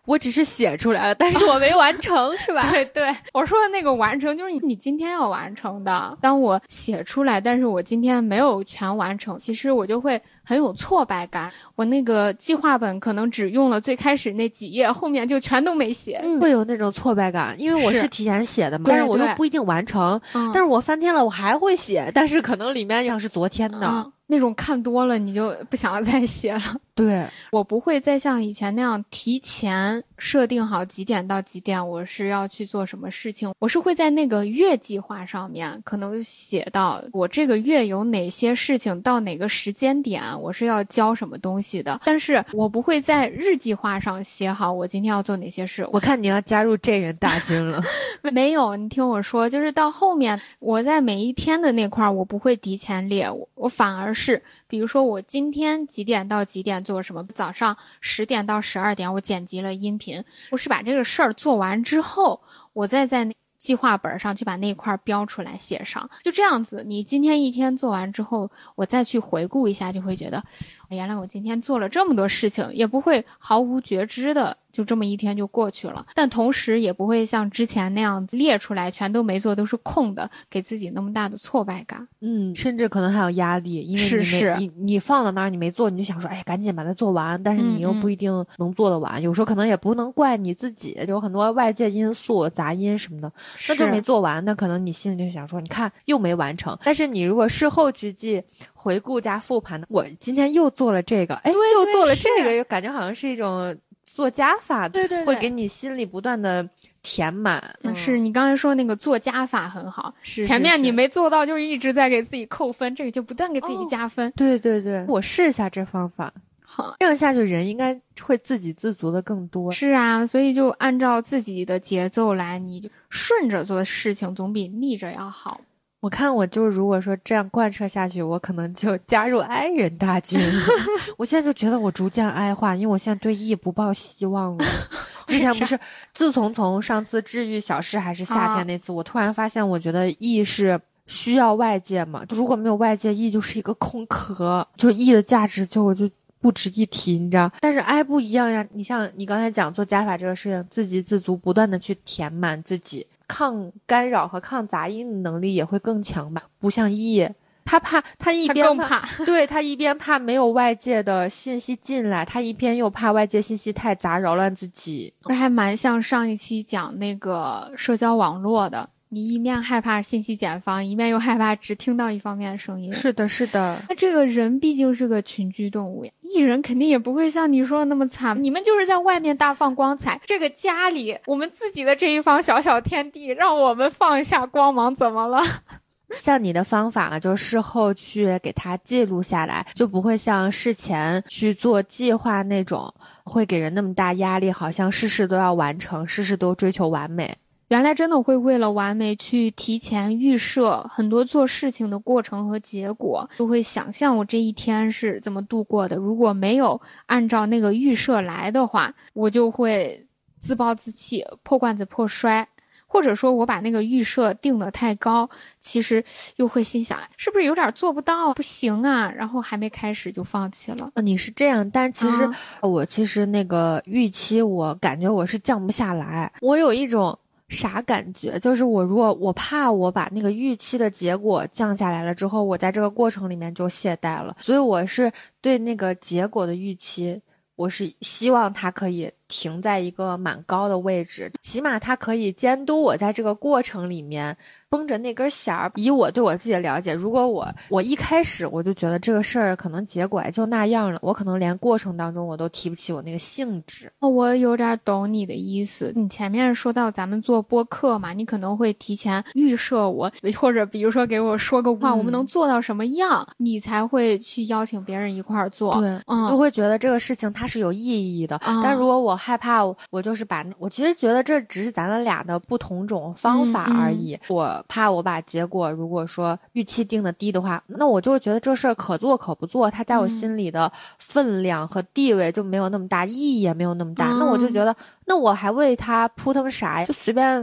Speaker 1: 我只是写出来了，但是我没完成，是吧？
Speaker 2: 对对，我说的那个完成就是你今天要完成的。当我写出来，但是我今天没有全完成，其实我就会很有挫败感。我那个计划本可能只用了最开始那几页，后面就全都没写，
Speaker 1: 会有那种挫败感，因为我是提前写的嘛，但是我又不一定完成，但是我翻天了，我还会写，但是可能里面像是昨天的。
Speaker 2: 那种看多了你就不想再写了。
Speaker 1: 对，
Speaker 2: 我不会再像以前那样提前设定好几点到几点我是要去做什么事情，我是会在那个月计划上面可能写到我这个月有哪些事情，到哪个时间点我是要交什么东西的，但是我不会在日计划上写好我今天要做哪些事。
Speaker 1: 我看你要加入这人大军了。
Speaker 2: 没有，你听我说，就是到后面我在每一天的那块我不会提前列，我反而是比如说我今天几点到几点做什么，早上10点到12点我剪辑了音频，我是把这个事儿做完之后，我再在计划本上去把那块标出来写上，就这样子你今天一天做完之后，我再去回顾一下，就会觉得原来我今天做了这么多事情，也不会毫无觉知的就这么一天就过去了，但同时也不会像之前那样列出来全都没做都是空的，给自己那么大的挫败感。
Speaker 1: 甚至可能还有压力，因为你放到那儿你没做，你就想说哎赶紧把它做完，但是你又不一定能做得完，有时候可能也不能怪你自己，有很多外界因素杂音什么的，那就没做完，那可能你心里就想说你看又没完成。但是你如果事后去记回顾加复盘的，我今天又做了这个，哎，又做了这个，又感觉好像是一种做加法，
Speaker 2: 对，
Speaker 1: 会给你心里不断的填满。
Speaker 2: 是你刚才说那个做加法很好，
Speaker 1: 是
Speaker 2: 前面你没做到就是一直在给自己扣分，这个就不断给自己加分。
Speaker 1: 对对对，我试一下这方法，
Speaker 2: 好，
Speaker 1: 这样下去人应该会自给自足的更多。
Speaker 2: 是啊，所以就按照自己的节奏来，你就顺着做事情总比逆着要好。
Speaker 1: 我看我就如果说这样贯彻下去，我可能就加入 I 人大军了。我现在就觉得我逐渐 I 化，因为我现在对 E 不抱希望了。之前不是，自从上次治愈小事还是夏天那次，我突然发现，我觉得 E 是需要外界嘛，如果没有外界 ，E 就是一个空壳，就 E 的价值我就不值一提，你知道？但是 I 不一样呀，你像你刚才讲做加法这个事情，自给自足，不断的去填满自己。抗干扰和抗杂音的能力也会更强吧，不像 E， 他一边
Speaker 2: 怕，
Speaker 1: 对，他一边怕没有外界的信息进来，他一边又怕外界信息太杂扰乱自己。
Speaker 2: 这还蛮像上一期讲那个社交网络的，你一面害怕信息茧房，一面又害怕只听到一方面的声音。
Speaker 1: 是的，是的。
Speaker 2: 那这个人毕竟是个群居动物呀，艺人肯定也不会像你说的那么惨。你们就是在外面大放光彩，这个家里我们自己的这一方小小天地，让我们放一下光芒，怎么了？
Speaker 1: 像你的方法啊，就事后去给它记录下来，就不会像事前去做计划那种，会给人那么大压力，好像事事都要完成，事事都追求完美。
Speaker 2: 原来真的会为了完美去提前预设很多做事情的过程和结果，就会想象我这一天是怎么度过的。如果没有按照那个预设来的话，我就会自暴自弃，破罐子破摔。或者说我把那个预设定得太高，其实又会心想是不是有点做不到，不行啊，然后还没开始就放弃了。
Speaker 1: 你是这样，但其实我其实那个预期我感觉我是降不下来，我有一种啥感觉，就是我怕我把那个预期的结果降下来了之后，我在这个过程里面就懈怠了，所以我是对那个结果的预期，我是希望它可以停在一个蛮高的位置，起码它可以监督我在这个过程里面绷着那根弦儿。以我对我自己的了解，如果我一开始我就觉得这个事儿可能结果也就那样了，我可能连过程当中我都提不起我那个兴致。
Speaker 2: 我有点懂你的意思。你前面说到咱们做播客嘛，你可能会提前预设我，或者比如说给我说个话，我们能做到什么样，你才会去邀请别人一块儿做。
Speaker 1: 对，就会觉得这个事情它是有意义的。但如果我害怕，我就是我其实觉得这只是咱们俩的不同种方法而已。我怕我把结果如果说预期定的低的话，那我就会觉得这事儿可做可不做，它在我心里的分量和地位就没有那么大，意义也没有那么大。那我就觉得，那我还为它扑腾啥呀？就随便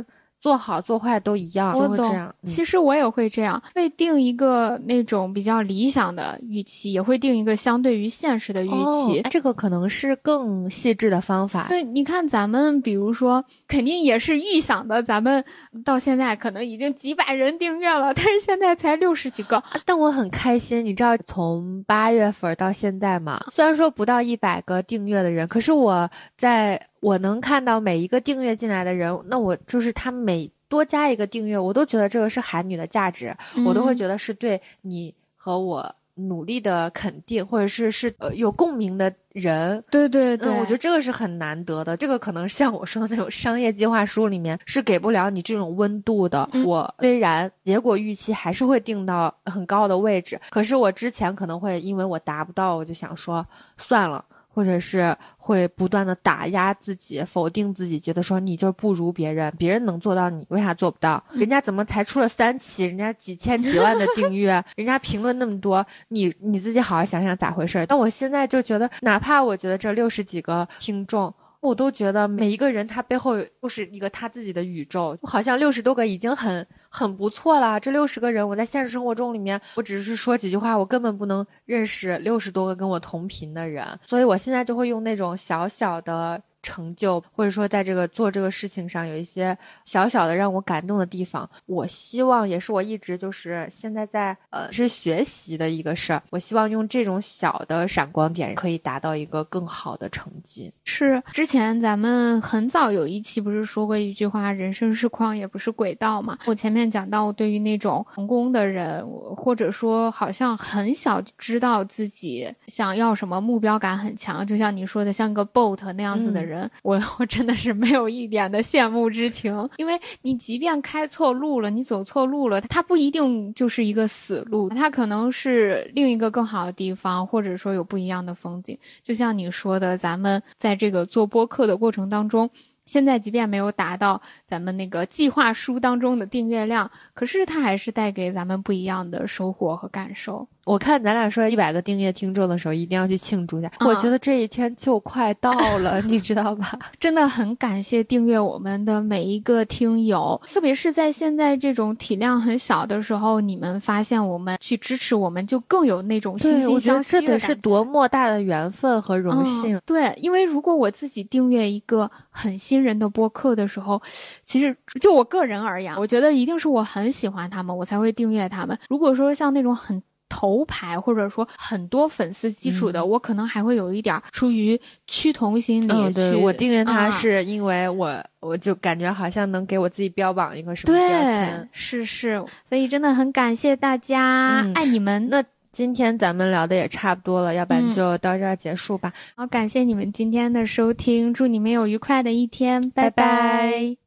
Speaker 1: 做好做坏都一样，
Speaker 2: 我懂。
Speaker 1: 就会这样。
Speaker 2: 其实我也会这样，会定一个那种比较理想的预期，也会定一个相对于现实的预期。
Speaker 1: 这个可能是更细致的方法。
Speaker 2: 对，你看咱们比如说肯定也是预想的，咱们到现在可能已经几百人订阅了，但是现在才60几个。
Speaker 1: 但我很开心，你知道从8月份到现在嘛，虽然说不到100个订阅的人，可是我能看到每一个订阅进来的人，那我就是他每多加一个订阅，我都觉得这个是韩女的价值，我都会觉得是对你和我努力的肯定，或者是有共鸣的人。
Speaker 2: 对对对，
Speaker 1: 我觉得这个是很难得的，这个可能像我说的那种商业计划书里面是给不了你这种温度的。我虽然结果预期还是会定到很高的位置，可是我之前可能会因为我达不到，我就想说算了，或者是会不断的打压自己，否定自己，觉得说你就不如别人，别人能做到你为啥做不到？人家怎么才出了3期，人家几千几万的订阅，人家评论那么多，你自己好好想想咋回事。但我现在就觉得，哪怕我觉得这60几个听众，我都觉得每一个人他背后都是一个他自己的宇宙，好像60多个已经很不错了。这60个人我在现实生活中里面，我只是说几句话，我根本不能认识60多个跟我同频的人，所以我现在就会用那种小小的成就，或者说在这个做这个事情上有一些小小的让我感动的地方，我希望也是我一直就是现在在是学习的一个事儿，我希望用这种小的闪光点可以达到一个更好的成绩。
Speaker 2: 是之前咱们很早有一期不是说过一句话，人生是旷野不是轨道嘛。我前面讲到，对于那种成功的人，或者说好像很小就知道自己想要什么，目标感很强，就像你说的像个 boat 那样子的人，我真的是没有一点的羡慕之情。因为你即便开错路了，你走错路了，它不一定就是一个死路，它可能是另一个更好的地方，或者说有不一样的风景。就像你说的，咱们在这个做播客的过程当中，现在即便没有达到咱们那个计划书当中的订阅量，可是它还是带给咱们不一样的收获和感受。
Speaker 1: 我看咱俩说100个订阅听众的时候一定要去庆祝一下，我觉得这一天就快到了你知道吧？
Speaker 2: 真的很感谢订阅我们的每一个听友，特别是在现在这种体量很小的时候，你们发现我们去支持我们，就更有那种惺惺相惜的感觉。我觉得
Speaker 1: 这得是多么大的缘分和荣幸。
Speaker 2: 对，因为如果我自己订阅一个很新人的播客的时候，其实就我个人而言，我觉得一定是我很喜欢他们，我才会订阅他们。如果说像那种很头牌或者说很多粉丝基础的，我可能还会有一点出于趋同心理
Speaker 1: 对，我订阅他是因为我就感觉好像能给我自己标榜一个什么标签。
Speaker 2: 是，所以真的很感谢大家，爱你们。
Speaker 1: 那今天咱们聊的也差不多了，要不然就到这儿结束吧。
Speaker 2: 好，感谢你们今天的收听，祝你们有愉快的一天，拜拜。